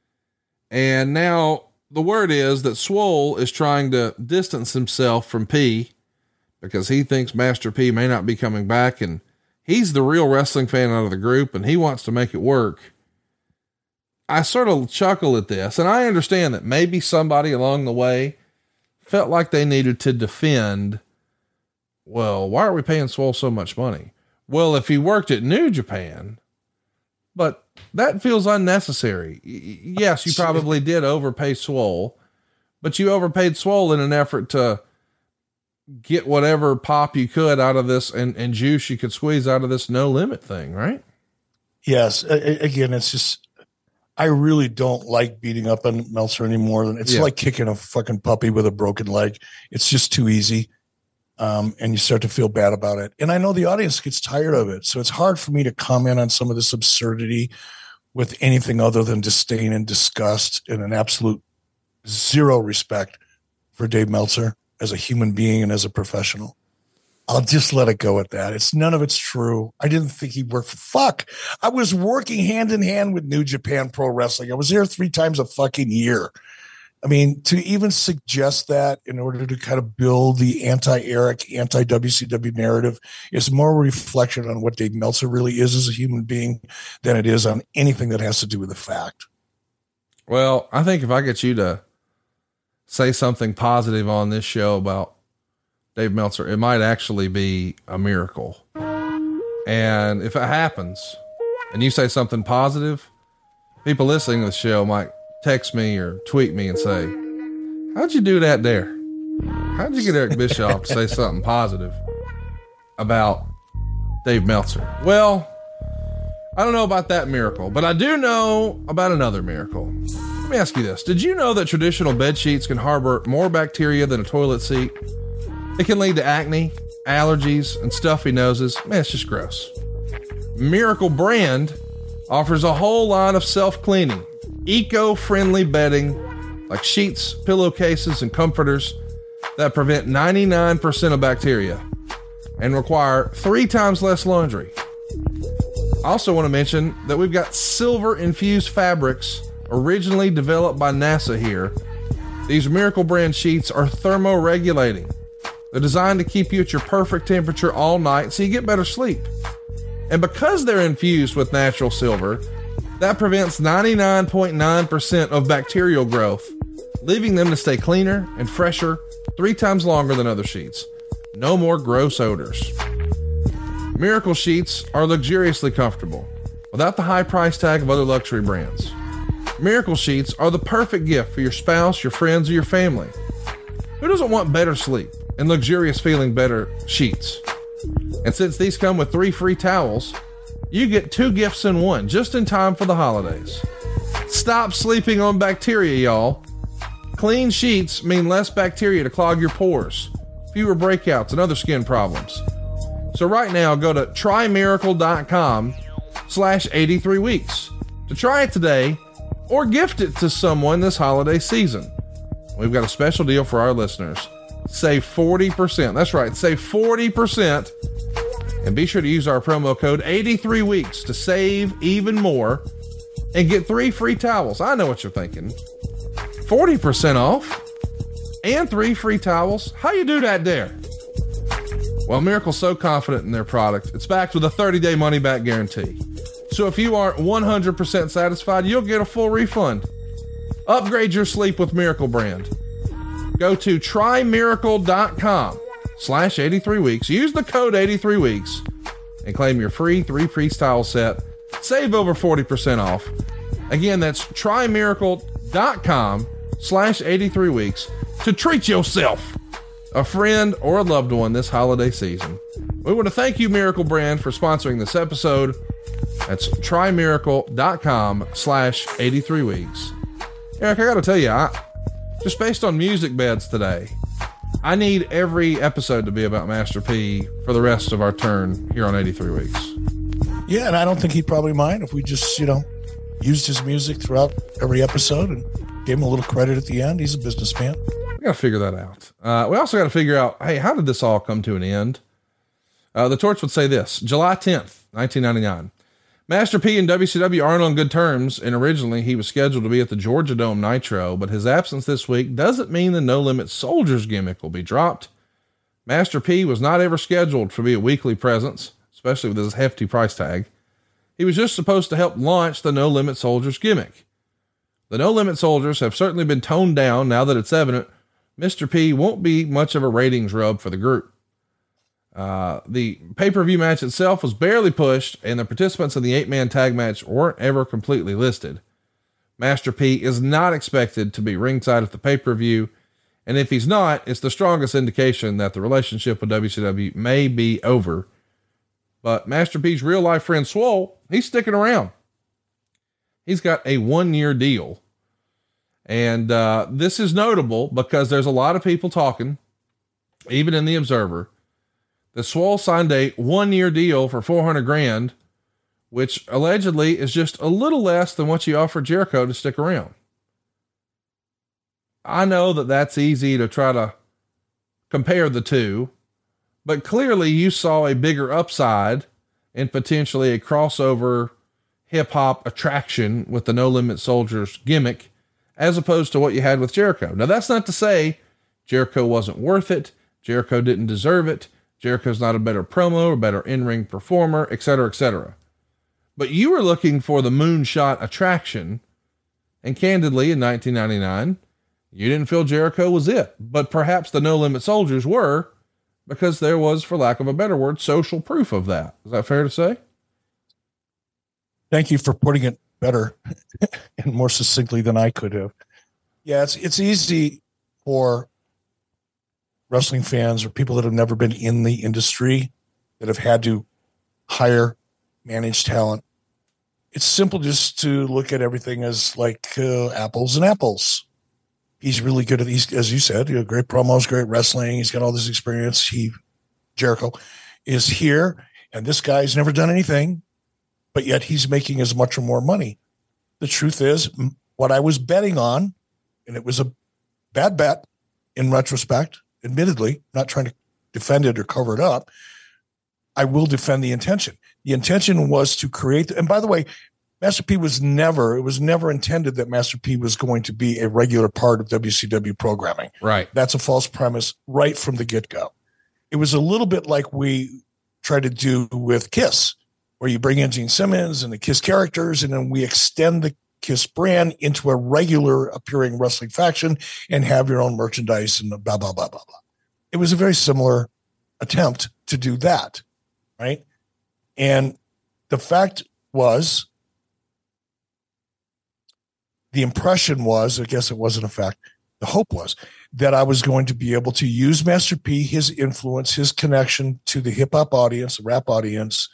And now the word is that Swole is trying to distance himself from P because he thinks Master P may not be coming back, and he's the real wrestling fan out of the group, and he wants to make it work. I sort of chuckle at this, and I understand that maybe somebody along the way felt like they needed to defend, well, why are we paying Swole so much money? Well, if he worked at New Japan, but that feels unnecessary. Yes, you probably did overpay Swole, but you overpaid Swole in an effort to get whatever pop you could out of this and juice you could squeeze out of this no limit thing, right? Yes. Again, it's just, I really don't like beating up on Meltzer anymore. It's like kicking a fucking puppy with a broken leg. It's just too easy. And you start to feel bad about it. And I know the audience gets tired of it. So it's hard for me to comment on some of this absurdity with anything other than disdain and disgust and an absolute zero respect for Dave Meltzer as a human being and as a professional. I'll just let it go at that. None of it's true. I didn't think he'd work. Fuck. I was working hand in hand with New Japan Pro Wrestling. I was there 3 times a fucking year. I mean, to even suggest that in order to kind of build the anti-Eric, anti-WCW narrative is more a reflection on what Dave Meltzer really is as a human being than it is on anything that has to do with the fact. Well, I think if I get you to say something positive on this show about Dave Meltzer, it might actually be a miracle. And if it happens and you say something positive, people listening to the show might text me or tweet me and say, how'd you do that there? How'd you get Eric Bischoff to say something positive about Dave Meltzer? Well, I don't know about that miracle, but I do know about another miracle. Let me ask you this. Did you know that traditional bed sheets can harbor more bacteria than a toilet seat? It can lead to acne, allergies, and stuffy noses. Man, it's just gross. Miracle Brand offers a whole line of self-cleaning, eco-friendly bedding like sheets, pillowcases, and comforters that prevent 99% of bacteria and require 3 times less laundry. I also want to mention that we've got silver-infused fabrics originally developed by NASA here. These Miracle Brand sheets are thermoregulating. They're designed to keep you at your perfect temperature all night so you get better sleep. And because they're infused with natural silver, that prevents 99.9% of bacterial growth, leaving them to stay cleaner and fresher 3 times longer than other sheets. No more gross odors. Miracle sheets are luxuriously comfortable without the high price tag of other luxury brands. Miracle sheets are the perfect gift for your spouse, your friends, or your family. Who doesn't want better sleep and luxurious feeling better sheets? And since these come with 3 free towels, you get 2 gifts in one, just in time for the holidays. Stop sleeping on bacteria, y'all. Clean sheets mean less bacteria to clog your pores, fewer breakouts, and other skin problems. So right now, go to trymiracle.com/83weeks to try it today or gift it to someone this holiday season. We've got a special deal for our listeners. Save 40%. That's right. Save 40%. And be sure to use our promo code 83weeks to save even more and get 3 free towels. I know what you're thinking. 40% off and 3 free towels. How you do that there? Well, Miracle's so confident in their product, it's backed with a 30-day money-back guarantee. So if you aren't 100% satisfied, you'll get a full refund. Upgrade your sleep with Miracle Brand. Go to trymiracle.com/83weeks. Use the code 83weeks and claim your free 3-piece towel set. Save over 40% off. Again, that's trymiracle.com/83weeks to treat yourself, a friend, or a loved one this holiday season. We want to thank you, Miracle Brand, for sponsoring this episode. That's trymiracle.com/83weeks. Eric, I got to tell you, just based on music beds today, I need every episode to be about Master P for the rest of our turn here on 83 Weeks. Yeah, and I don't think he'd probably mind if we just, used his music throughout every episode and gave him a little credit at the end. He's a businessman. We got to figure that out. We also got to figure out, hey, how did this all come to an end? The Torch would say this: July 10th, 1999. Master P and WCW aren't on good terms, and originally he was scheduled to be at the Georgia Dome Nitro, but his absence this week doesn't mean the No Limit Soldiers gimmick will be dropped. Master P was not ever scheduled to be a weekly presence, especially with his hefty price tag. He was just supposed to help launch the No Limit Soldiers gimmick. The No Limit Soldiers have certainly been toned down now that it's evident Mr. P won't be much of a ratings rub for the group. The pay-per-view match itself was barely pushed, and the participants in the 8-man tag match weren't ever completely listed. Master P is not expected to be ringside at the pay-per-view, and if he's not, it's the strongest indication that the relationship with WCW may be over. But Master P's real-life friend Swole, he's sticking around. He's got a 1-year deal. And this is notable because there's a lot of people talking, even in the Observer, that Swole signed a 1-year deal for $400,000, which allegedly is just a little less than what you offered Jericho to stick around. I know that that's easy to try to compare the two, but clearly you saw a bigger upside and potentially a crossover hip hop attraction with the No Limit Soldiers gimmick, as opposed to what you had with Jericho. Now, that's not to say Jericho wasn't worth it. Jericho didn't deserve it. Jericho's not a better promo or better in-ring performer, etc., etc. But you were looking for the moonshot attraction, and candidly, in 1999, you didn't feel Jericho was it. But perhaps the No Limit Soldiers were, because there was, for lack of a better word, social proof of that. Is that fair to say? Thank you for putting it better and more succinctly than I could have. Yeah, it's easy for wrestling fans or people that have never been in the industry that have had to hire, manage talent. It's simple just to look at everything as like apples and apples. He's really good at these, as you said, great promos, great wrestling. He's got all this experience. Jericho is here, and this guy's never done anything, but yet he's making as much or more money. The truth is, what I was betting on, and it was a bad bet in retrospect, admittedly, not trying to defend it or cover it up, I will defend the intention. The intention was to create, and by the way, Master P was never intended that Master P was going to be a regular part of WCW programming. Right. That's a false premise right from the get-go. It was a little bit like we tried to do with Kiss, where you bring in Gene Simmons and the Kiss characters, and then we extend the Kiss brand into a regular appearing wrestling faction and have your own merchandise and blah, blah, blah, blah, blah. It was a very similar attempt to do that, right? And the fact was, the impression was, I guess it wasn't a fact, the hope was that I was going to be able to use Master P, his influence, his connection to the hip hop audience, the rap audience,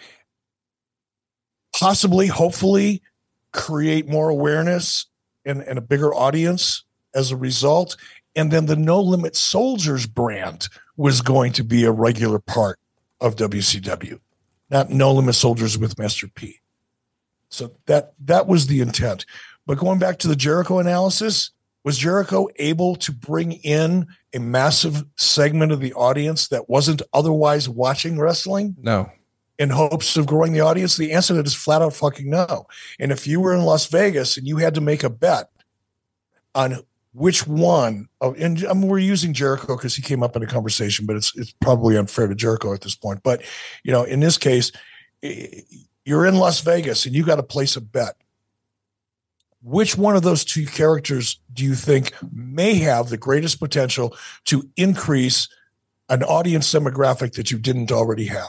possibly, hopefully, create more awareness and a bigger audience as a result. And then the No Limit Soldiers brand was going to be a regular part of WCW, not No Limit Soldiers with Master P. So that was the intent. But going back to the Jericho analysis, was Jericho able to bring in a massive segment of the audience that wasn't otherwise watching wrestling? No. In hopes of growing the audience? The answer to that is flat out fucking no. And if you were in Las Vegas and you had to make a bet on which one of, and we're using Jericho because he came up in a conversation, but it's probably unfair to Jericho at this point. But, in this case, you're in Las Vegas and you got to place a bet. Which one of those two characters do you think may have the greatest potential to increase an audience demographic that you didn't already have?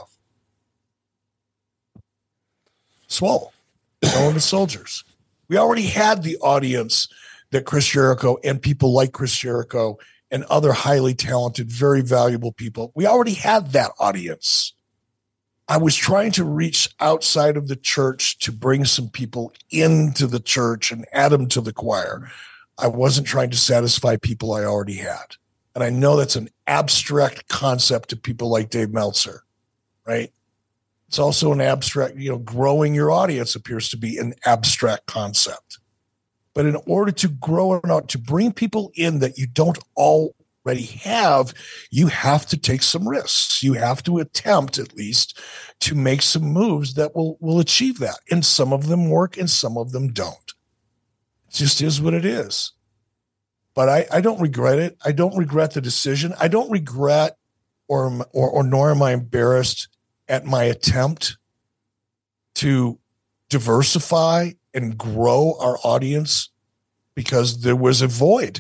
Swole, Nolan the Soldiers. We already had the audience that Chris Jericho and people like Chris Jericho and other highly talented, very valuable people. We already had that audience. I was trying to reach outside of the church to bring some people into the church and add them to the choir. I wasn't trying to satisfy people I already had. And I know that's an abstract concept to people like Dave Meltzer, right? It's also an abstract, growing your audience appears to be an abstract concept. But in order to grow it out, to bring people in that you don't already have, you have to take some risks. You have to attempt at least to make some moves that will achieve that. And some of them work and some of them don't. It just is what it is. But I don't regret it. I don't regret the decision. I don't regret or nor am I embarrassed at my attempt to diversify and grow our audience because there was a void.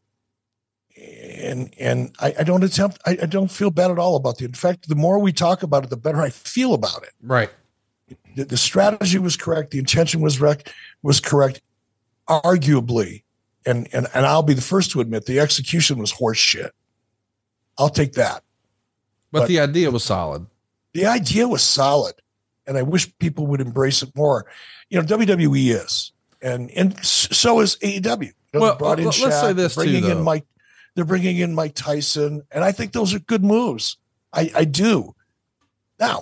And I don't feel bad at all about it. In fact, the more we talk about it, the better I feel about it. Right. The strategy was correct. The intention was correct, arguably. And I'll be the first to admit the execution was horse shit. I'll take that. But the idea was solid. The idea was solid. And I wish people would embrace it more. WWE is. And so is AEW. Well, let's say this too, though. They're bringing in Mike Tyson, and I think those are good moves. I do. Now,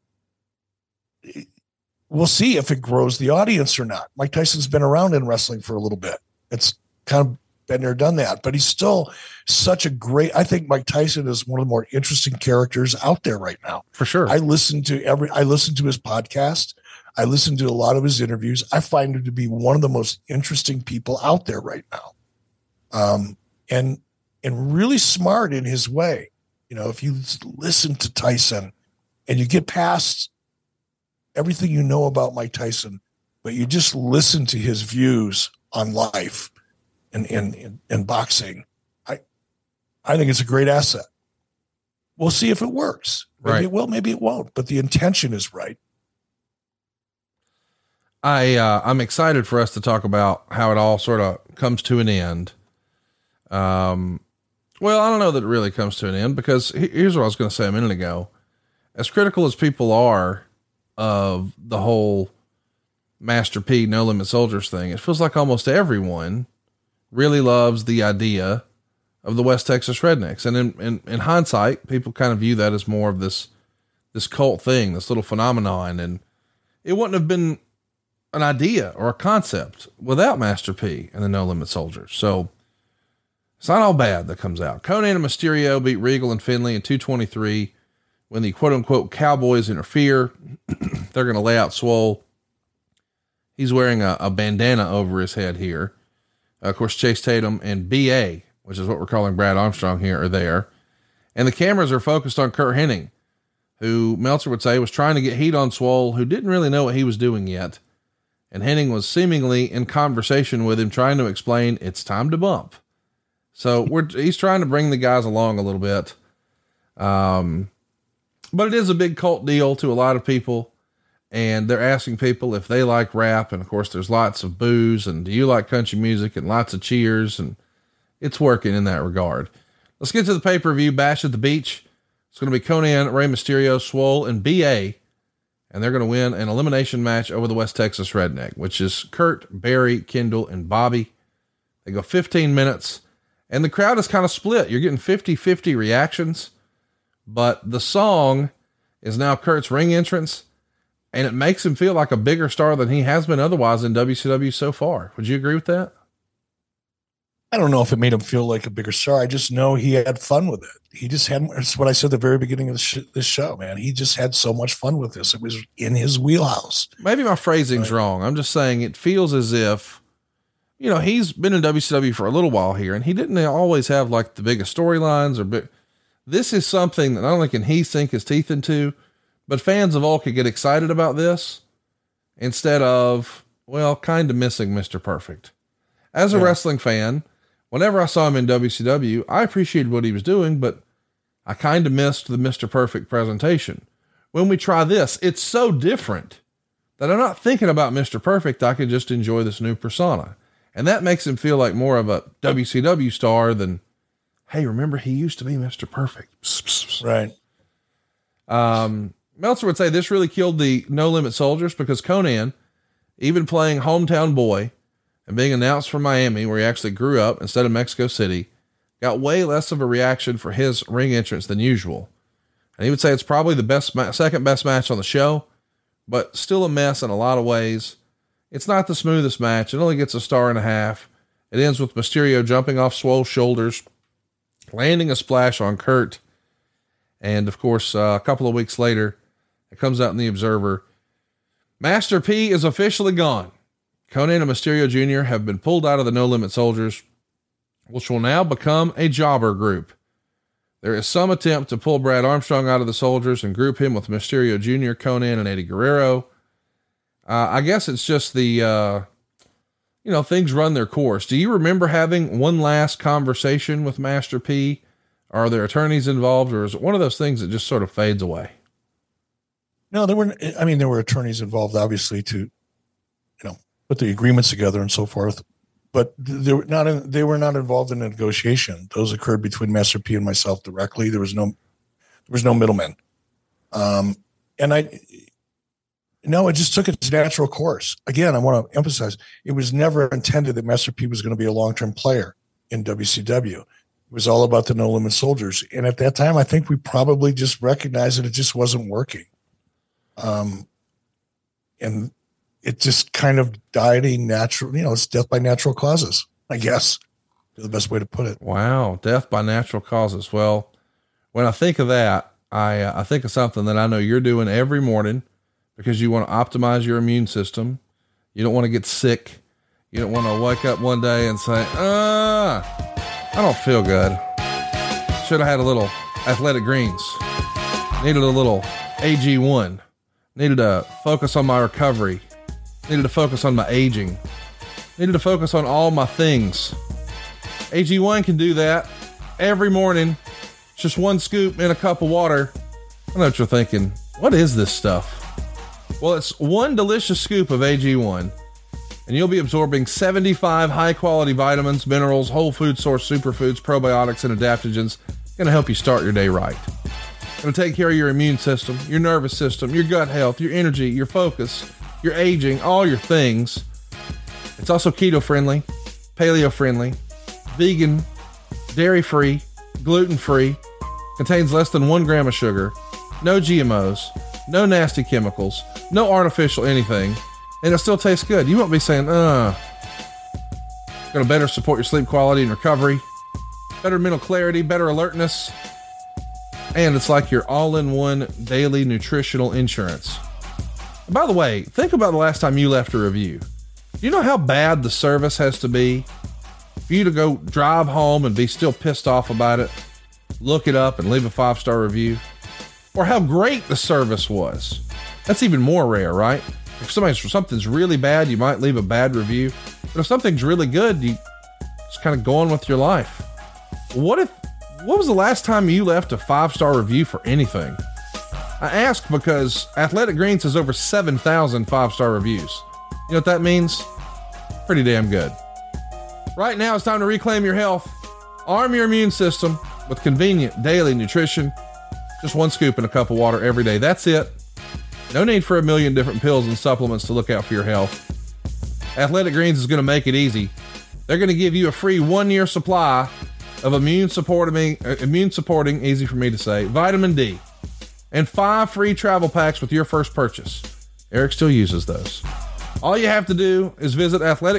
we'll see if it grows the audience or not. Mike Tyson's been around in wrestling for a little bit. It's kind of been there, done that, but he's still such a great. I think Mike Tyson is one of the more interesting characters out there right now. For sure. I listen to his podcast. I listen to a lot of his interviews. I find him to be one of the most interesting people out there right now. And really smart in his way. If you listen to Tyson and you get past everything you know about Mike Tyson, but you just listen to his views on life and boxing, I think it's a great asset. We'll see if it works. Maybe it will, maybe it won't, but the intention is right. I'm excited for us to talk about how it all sort of comes to an end. Well, I don't know that it really comes to an end because here's what I was going to say a minute ago. As critical as people are of the whole Master P No Limit Soldiers thing, it feels like almost everyone really loves the idea of the West Texas Rednecks. And in hindsight, people kind of view that as more of this cult thing, this little phenomenon. And it wouldn't have been an idea or a concept without Master P and the No Limit Soldiers. So it's not all bad that comes out. Konnan and Mysterio beat Regal and Finlay in 223 when the quote unquote Cowboys interfere. They're going to lay out Swole. He's wearing a bandana over his head here. Of course, Chase Tatum and BA, which is what we're calling Brad Armstrong here, are there. And the cameras are focused on Curt Hennig, who Meltzer would say was trying to get heat on Swole, who didn't really know what he was doing yet. And Hennig was seemingly in conversation with him, trying to explain it's time to bump. So he's trying to bring the guys along a little bit. But it is a big cult deal to a lot of people, and they're asking people if they like rap. And of course there's lots of boos, and do you like country music, and lots of cheers, and it's working in that regard. Let's get to the pay-per-view Bash at the Beach. It's going to be Konnan, Rey Mysterio, Swole, and BA. And they're going to win an elimination match over the West Texas Redneck, which is Kurt, Barry, Kendall, and Bobby. They go 15 minutes. And the crowd is kind of split. You're getting 50-50 reactions, but the song is now Kurt's ring entrance, and it makes him feel like a bigger star than he has been otherwise in WCW so far. Would you agree with that? I don't know if it made him feel like a bigger star. I just know he had fun with it. He just had, it's what I said at the very beginning of this show, man. He just had so much fun with this. It was in his wheelhouse. Maybe my phrasing's wrong. I'm just saying it feels as if, you know, he's been in WCW for a little while here, and he didn't always have like the biggest storylines or big. This is something that not only can he sink his teeth into, but fans of all could get excited about this instead of, well, kind of missing Mr. Perfect. As a wrestling fan, whenever I saw him in WCW, I appreciated what he was doing, but I kind of missed the Mr. Perfect presentation. When we try this, it's so different that I'm not thinking about Mr. Perfect. I can just enjoy this new persona. And that makes him feel like more of a WCW star than, hey, remember he used to be Mr. Perfect. Right. Meltzer would say this really killed the No Limit Soldiers because Konnan, even playing hometown boy and being announced from Miami, where he actually grew up instead of Mexico City, got way less of a reaction for his ring entrance than usual. And he would say it's probably the second best match on the show, but still a mess in a lot of ways. It's not the smoothest match. It only gets a 1.5 stars. It ends with Mysterio jumping off Swole's shoulders, landing a splash on Kurt. And of course, a couple of weeks later, it comes out in the Observer. Master P is officially gone. Konnan and Mysterio Jr. have been pulled out of the No Limit Soldiers, which will now become a jobber group. There is some attempt to pull Brad Armstrong out of the Soldiers and group him with Mysterio Jr., Konnan, and Eddie Guerrero. I guess it's just the, things run their course. Do you remember having one last conversation with Master P? Are there attorneys involved, or is it one of those things that just sort of fades away? No, there were attorneys involved, obviously, to, put the agreements together and so forth, but they were not involved in a negotiation. Those occurred between Master P and myself directly. There was no middleman. It just took its natural course. Again, I want to emphasize, it was never intended that Master P was going to be a long-term player in WCW. It was all about the No Limit Soldiers. And at that time, I think we probably just recognized that it just wasn't working. And it just kind of died a natural, it's death by natural causes, I guess, is the best way to put it. Wow. Death by natural causes. Well, when I think of that, I think of something that I know you're doing every morning because you want to optimize your immune system. You don't want to get sick. You don't want to wake up one day and say, I don't feel good. Should have had a little Athletic Greens. Needed a little AG1. Needed to focus on my recovery. Needed to focus on my aging. Needed to focus on all my things. AG1 can do that every morning. Just one scoop in a cup of water. I know what you're thinking. What is this stuff? Well, it's one delicious scoop of AG1, and you'll be absorbing 75 high-quality vitamins, minerals, whole food source superfoods, probiotics, and adaptogens. Going to help you start your day right. Going to take care of your immune system, your nervous system, your gut health, your energy, your focus, your aging, all your things. It's also keto-friendly, paleo-friendly, vegan, dairy-free, gluten-free, contains less than 1 gram of sugar, no GMOs, no nasty chemicals, no artificial anything, and it still tastes good. You won't be saying, Going to better support your sleep quality and recovery, better mental clarity, better alertness, and it's like your all-in-one daily nutritional insurance. And by the way, think about the last time you left a review. Do you know how bad the service has to be for you to go drive home and be still pissed off about it, look it up and leave a 5-star review? Or how great the service was? That's even more rare, right? If something's really bad, you might leave a bad review. But if something's really good, you just kind of go on with your life. What was the last time you left a 5-star review for anything? I ask because Athletic Greens has over 7,000 5-star reviews. You know what that means? Pretty damn good. Right now, it's time to reclaim your health. Arm your immune system with convenient daily nutrition. Just one scoop in a cup of water every day. That's it. No need for a million different pills and supplements to look out for your health. Athletic Greens is going to make it easy. They're going to give you a free 1-year supply of immune supporting, easy for me to say, vitamin D, and 5 free travel packs with your first purchase. Eric still uses those. All you have to do is visit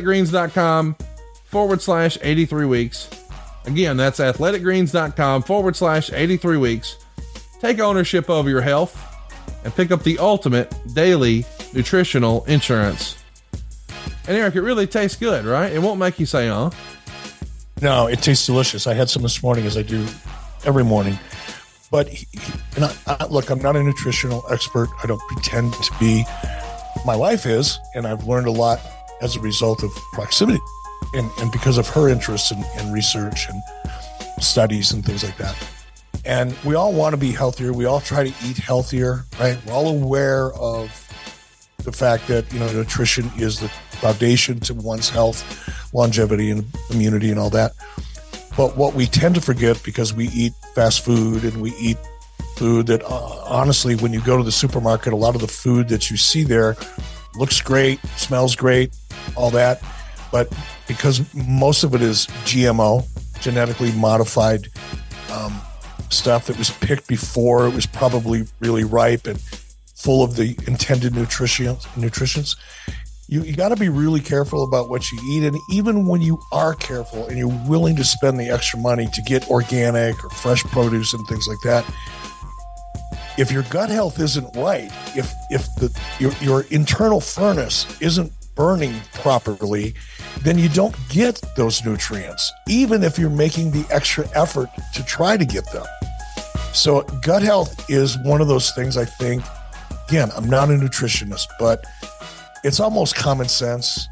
athleticgreens.com/83 weeks. Again, that's athleticgreens.com/83 weeks. Take ownership over your health and pick up the ultimate daily nutritional insurance. And Eric, it really tastes good, right? It won't make you say, No, it tastes delicious. I had some this morning, as I do every morning. But look, I'm not a nutritional expert. I don't pretend to be. My wife is, and I've learned a lot as a result of proximity and because of her interests in research and studies and things like that. And we all want to be healthier. We all try to eat healthier, right? We're all aware of the fact that, nutrition is the foundation to one's health, longevity, and immunity and all that. But what we tend to forget, because we eat fast food and we eat food that honestly, when you go to the supermarket, a lot of the food that you see there looks great, smells great, all that. But because most of it is GMO, genetically modified stuff that was picked before it was probably really ripe and full of the intended nutritions, you got to be really careful about what you eat. And even when you are careful and you're willing to spend the extra money to get organic or fresh produce and things like that, if your gut health isn't right, if your internal furnace isn't burning properly, then you don't get those nutrients, even if you're making the extra effort to try to get them. So gut health is one of those things, I think. Again, I'm not a nutritionist, but it's almost common sense,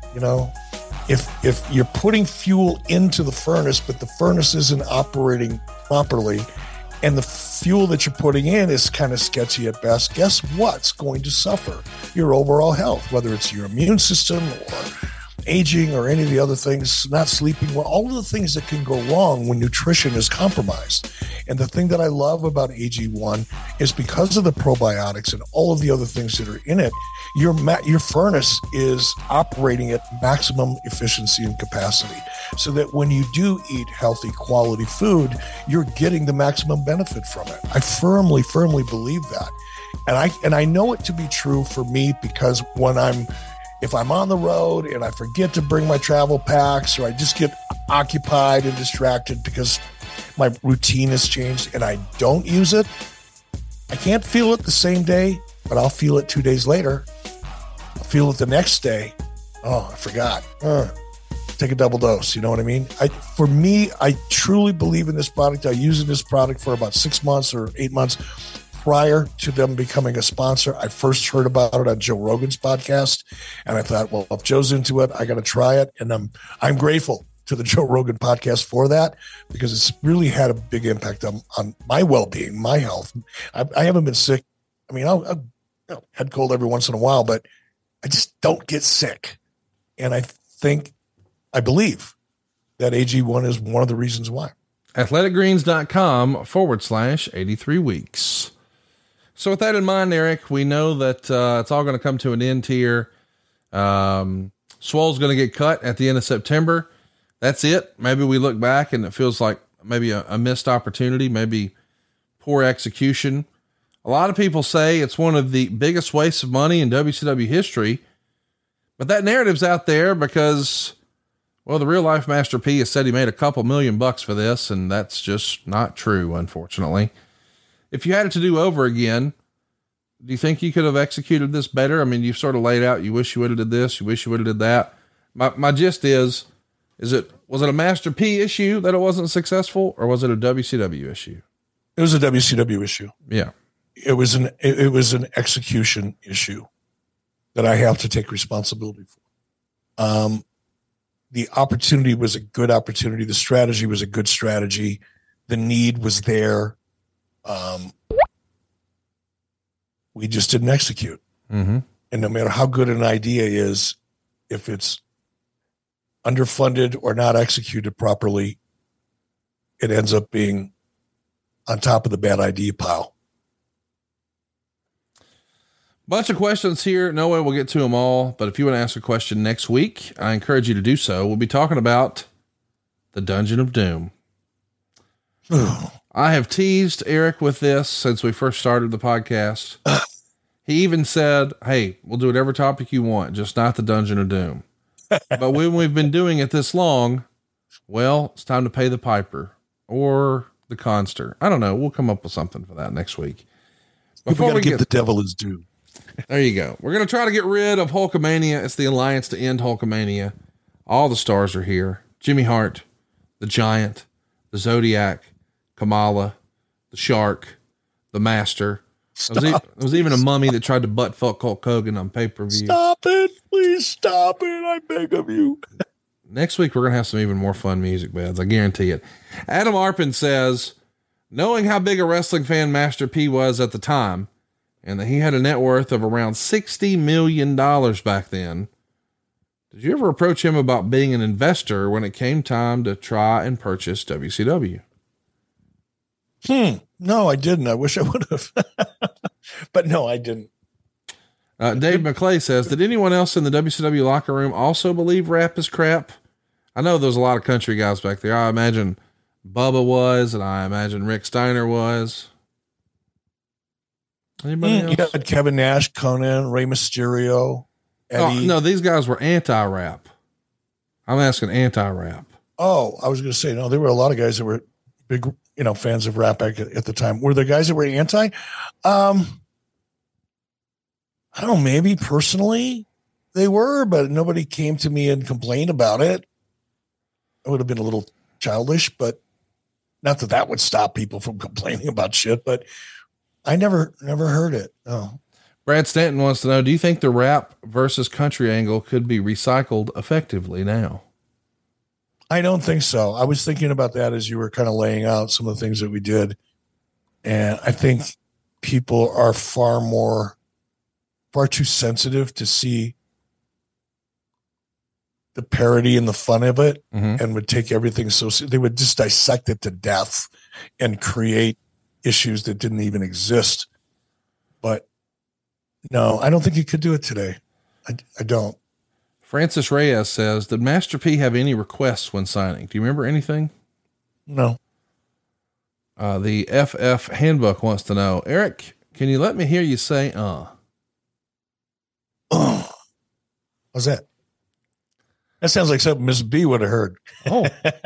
If you're putting fuel into the furnace, but the furnace isn't operating properly, and the fuel that you're putting in is kind of sketchy at best, guess what's going to suffer? Your overall health, whether it's your immune system or aging or any of the other things, not sleeping well, all of the things that can go wrong when nutrition is compromised. And the thing that I love about AG1 is because of the probiotics and all of the other things that are in it, your furnace is operating at maximum efficiency and capacity, so that when you do eat healthy, quality food, you're getting the maximum benefit from it. I firmly believe that. And I know it to be true for me, because if I'm on the road and I forget to bring my travel packs, or I just get occupied and distracted because my routine has changed and I don't use it, I can't feel it the same day, but I'll feel it 2 days later. I'll feel it the next day. Oh, I forgot. Take a double dose. You know what I mean? For me, I truly believe in this product. I used this product for about 6 months or 8 months prior to them becoming a sponsor. I first heard about it on Joe Rogan's podcast, and I thought, well, if Joe's into it, I got to try it. And I'm grateful to the Joe Rogan podcast for that, because it's really had a big impact on my well-being, my health. I haven't been sick. I mean, I'll head cold every once in a while, but I just don't get sick. And I believe that AG1 is one of the reasons why. athleticgreens.com/83 weeks. So with that in mind, Eric, we know that it's all going to come to an end here. Swole's going to get cut at the end of September. That's it. Maybe we look back and it feels like maybe a missed opportunity, maybe poor execution. A lot of people say it's one of the biggest wastes of money in WCW history, but that narrative's out there because, well, the Real Life Master P has said he made a couple $1 million for this, and that's just not true, unfortunately. If you had it to do over again, do you think you could have executed this better? I mean, you've sort of laid out, you wish you would have did this, you wish you would have did that. My gist was it a Master P issue that it wasn't successful, or was it a WCW issue? It was a WCW issue. Yeah. It was an execution issue that I have to take responsibility for. The opportunity was a good opportunity. The strategy was a good strategy. The need was there. We just didn't execute. Mm-hmm. And no matter how good an idea is, if it's underfunded or not executed properly, it ends up being on top of the bad idea pile. Bunch of questions here. No way we'll get to them all, but if you want to ask a question next week, I encourage you to do so. We'll be talking about the Dungeon of Doom. I have teased Eric with this since we first started the podcast. He even said, hey, we'll do whatever topic you want, just not the Dungeon of Doom. But when we've been doing it this long, well, it's time to pay the piper or the conster. I don't know. We'll come up with something for that next week. Before we give the devil his due. There you go. We're going to try to get rid of Hulkamania. It's the Alliance to End Hulkamania. All the stars are here. Jimmy Hart, the Giant, the Zodiac, Kamala, the Shark, the Master. There was even a mummy that tried to butt fuck Hulk Hogan on pay-per-view. Stop it. Please stop it. I beg of you. Next week, we're going to have some even more fun music beds. I guarantee it. Adam Arpin says, knowing how big a wrestling fan Master P was at the time, and that he had a net worth of around $60 million back then, did you ever approach him about being an investor when it came time to try and purchase WCW? No, I didn't. I wish I would have. But no, I didn't. Dave McClay says, did anyone else in the WCW locker room also believe rap is crap? I know there's a lot of country guys back there. I imagine Bubba was, and I imagine Rick Steiner was. Anybody else? You got Kevin Nash, Conan, Rey Mysterio, Eddie. Oh, no, these guys were anti-rap. I'm asking anti-rap. Oh, I was going to say, no, there were a lot of guys that were big, fans of rap back at the time. Were there guys that were anti? I don't know, maybe personally they were, but nobody came to me and complained about it. It would have been a little childish, but not that would stop people from complaining about shit, but I never heard it. No. Brad Stanton wants to know, do you think the rap versus country angle could be recycled effectively now? I don't think so. I was thinking about that as you were kind of laying out some of the things that we did. And I think people are far too sensitive to see the parody and the fun of it, and would take everything they would just dissect it to death and create issues that didn't even exist. But no, I don't think you could do it today. I don't. Francis Reyes says, did Master P have any requests when signing? Do you remember anything? No. The FF Handbook wants to know, Eric, can you let me hear you say, How's that? That sounds like something Miss B would have heard. Oh.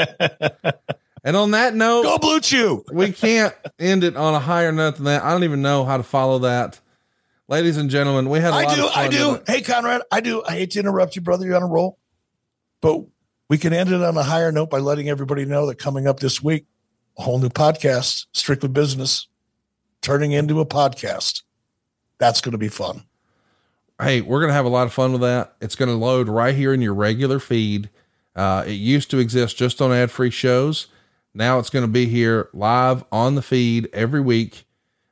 And on that note, go Blue Chew. We can't end it on a higher note than that. I don't even know how to follow that. Ladies and gentlemen, we had a lot of fun. I do. Hey, Conrad, I do. I hate to interrupt you, brother. You're on a roll. But we can end it on a higher note by letting everybody know that coming up this week, a whole new podcast, Strictly Business, turning into a podcast. That's going to be fun. Hey, we're going to have a lot of fun with that. It's going to load right here in your regular feed. It used to exist just on ad-free shows. Now it's going to be here live on the feed every week.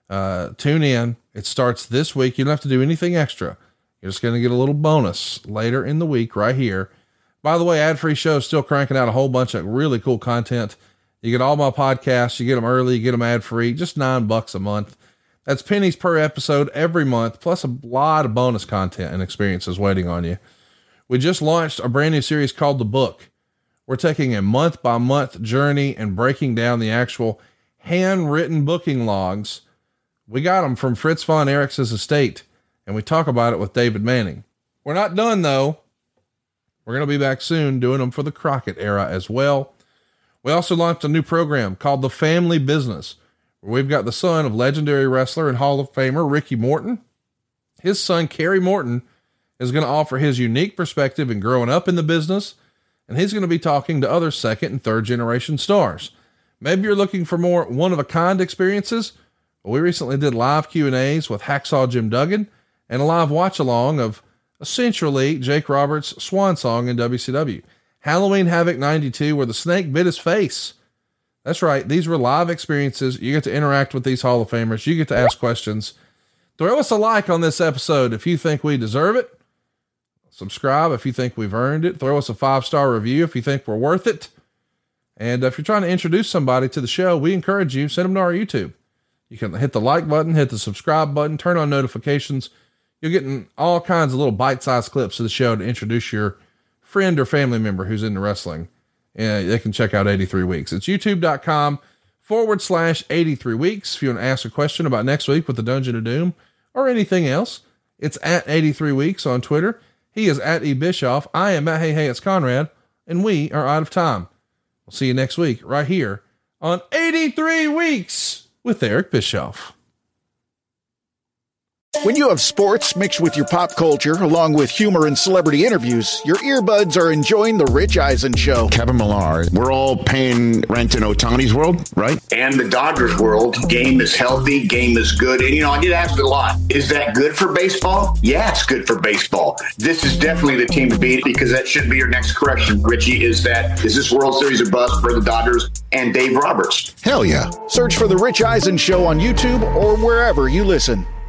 Tune in. It starts this week. You don't have to do anything extra. You're just going to get a little bonus later in the week right here. By the way, ad-free show is still cranking out a whole bunch of really cool content. You get all my podcasts, you get them early, you get them ad-free, just $9 a month. That's pennies per episode every month, plus a lot of bonus content and experiences waiting on you. We just launched a brand new series called The Book. We're taking a month-by-month journey and breaking down the actual handwritten booking logs. We got them from Fritz von Erichs' estate, and we talk about it with David Manning. We're not done, though. We're going to be back soon doing them for the Crockett era as well. We also launched a new program called The Family Business, where we've got the son of legendary wrestler and Hall of Famer Ricky Morton. His son, Kerry Morton, is going to offer his unique perspective in growing up in the business, and he's going to be talking to other second and third generation stars. Maybe you're looking for more one-of-a-kind experiences. We recently did live Q&As with Hacksaw Jim Duggan and a live watch-along of essentially Jake Roberts' swan song in WCW. Halloween Havoc 92, where the snake bit his face. That's right. These were live experiences. You get to interact with these Hall of Famers. You get to ask questions. Throw us a like on this episode if you think we deserve it. Subscribe if you think we've earned it. Throw us a 5-star review if you think we're worth it. And if you're trying to introduce somebody to the show, we encourage you, send them to our YouTube. You can hit the like button, hit the subscribe button, turn on notifications. You're getting all kinds of little bite-sized clips of the show to introduce your friend or family member who's into wrestling. And they can check out 83 Weeks. It's youtube.com/83 Weeks. If you want to ask a question about next week with the Dungeon of Doom or anything else, it's at 83 Weeks on Twitter. He is at E. Bischoff. I am at Hey, it's Conrad, and we are out of time. We'll see you next week right here on 83 Weeks with Eric Bischoff. When you have sports mixed with your pop culture, along with humor and celebrity interviews, your earbuds are enjoying The Rich Eisen Show. Kevin Millar, we're all paying rent in Ohtani's world, right? And the Dodgers world. Game is healthy, game is good. And, I get asked a lot, is that good for baseball? Yeah, it's good for baseball. This is definitely the team to beat, because that should be your next correction, Richie, is this World Series a bust for the Dodgers and Dave Roberts? Hell yeah. Search for The Rich Eisen Show on YouTube or wherever you listen.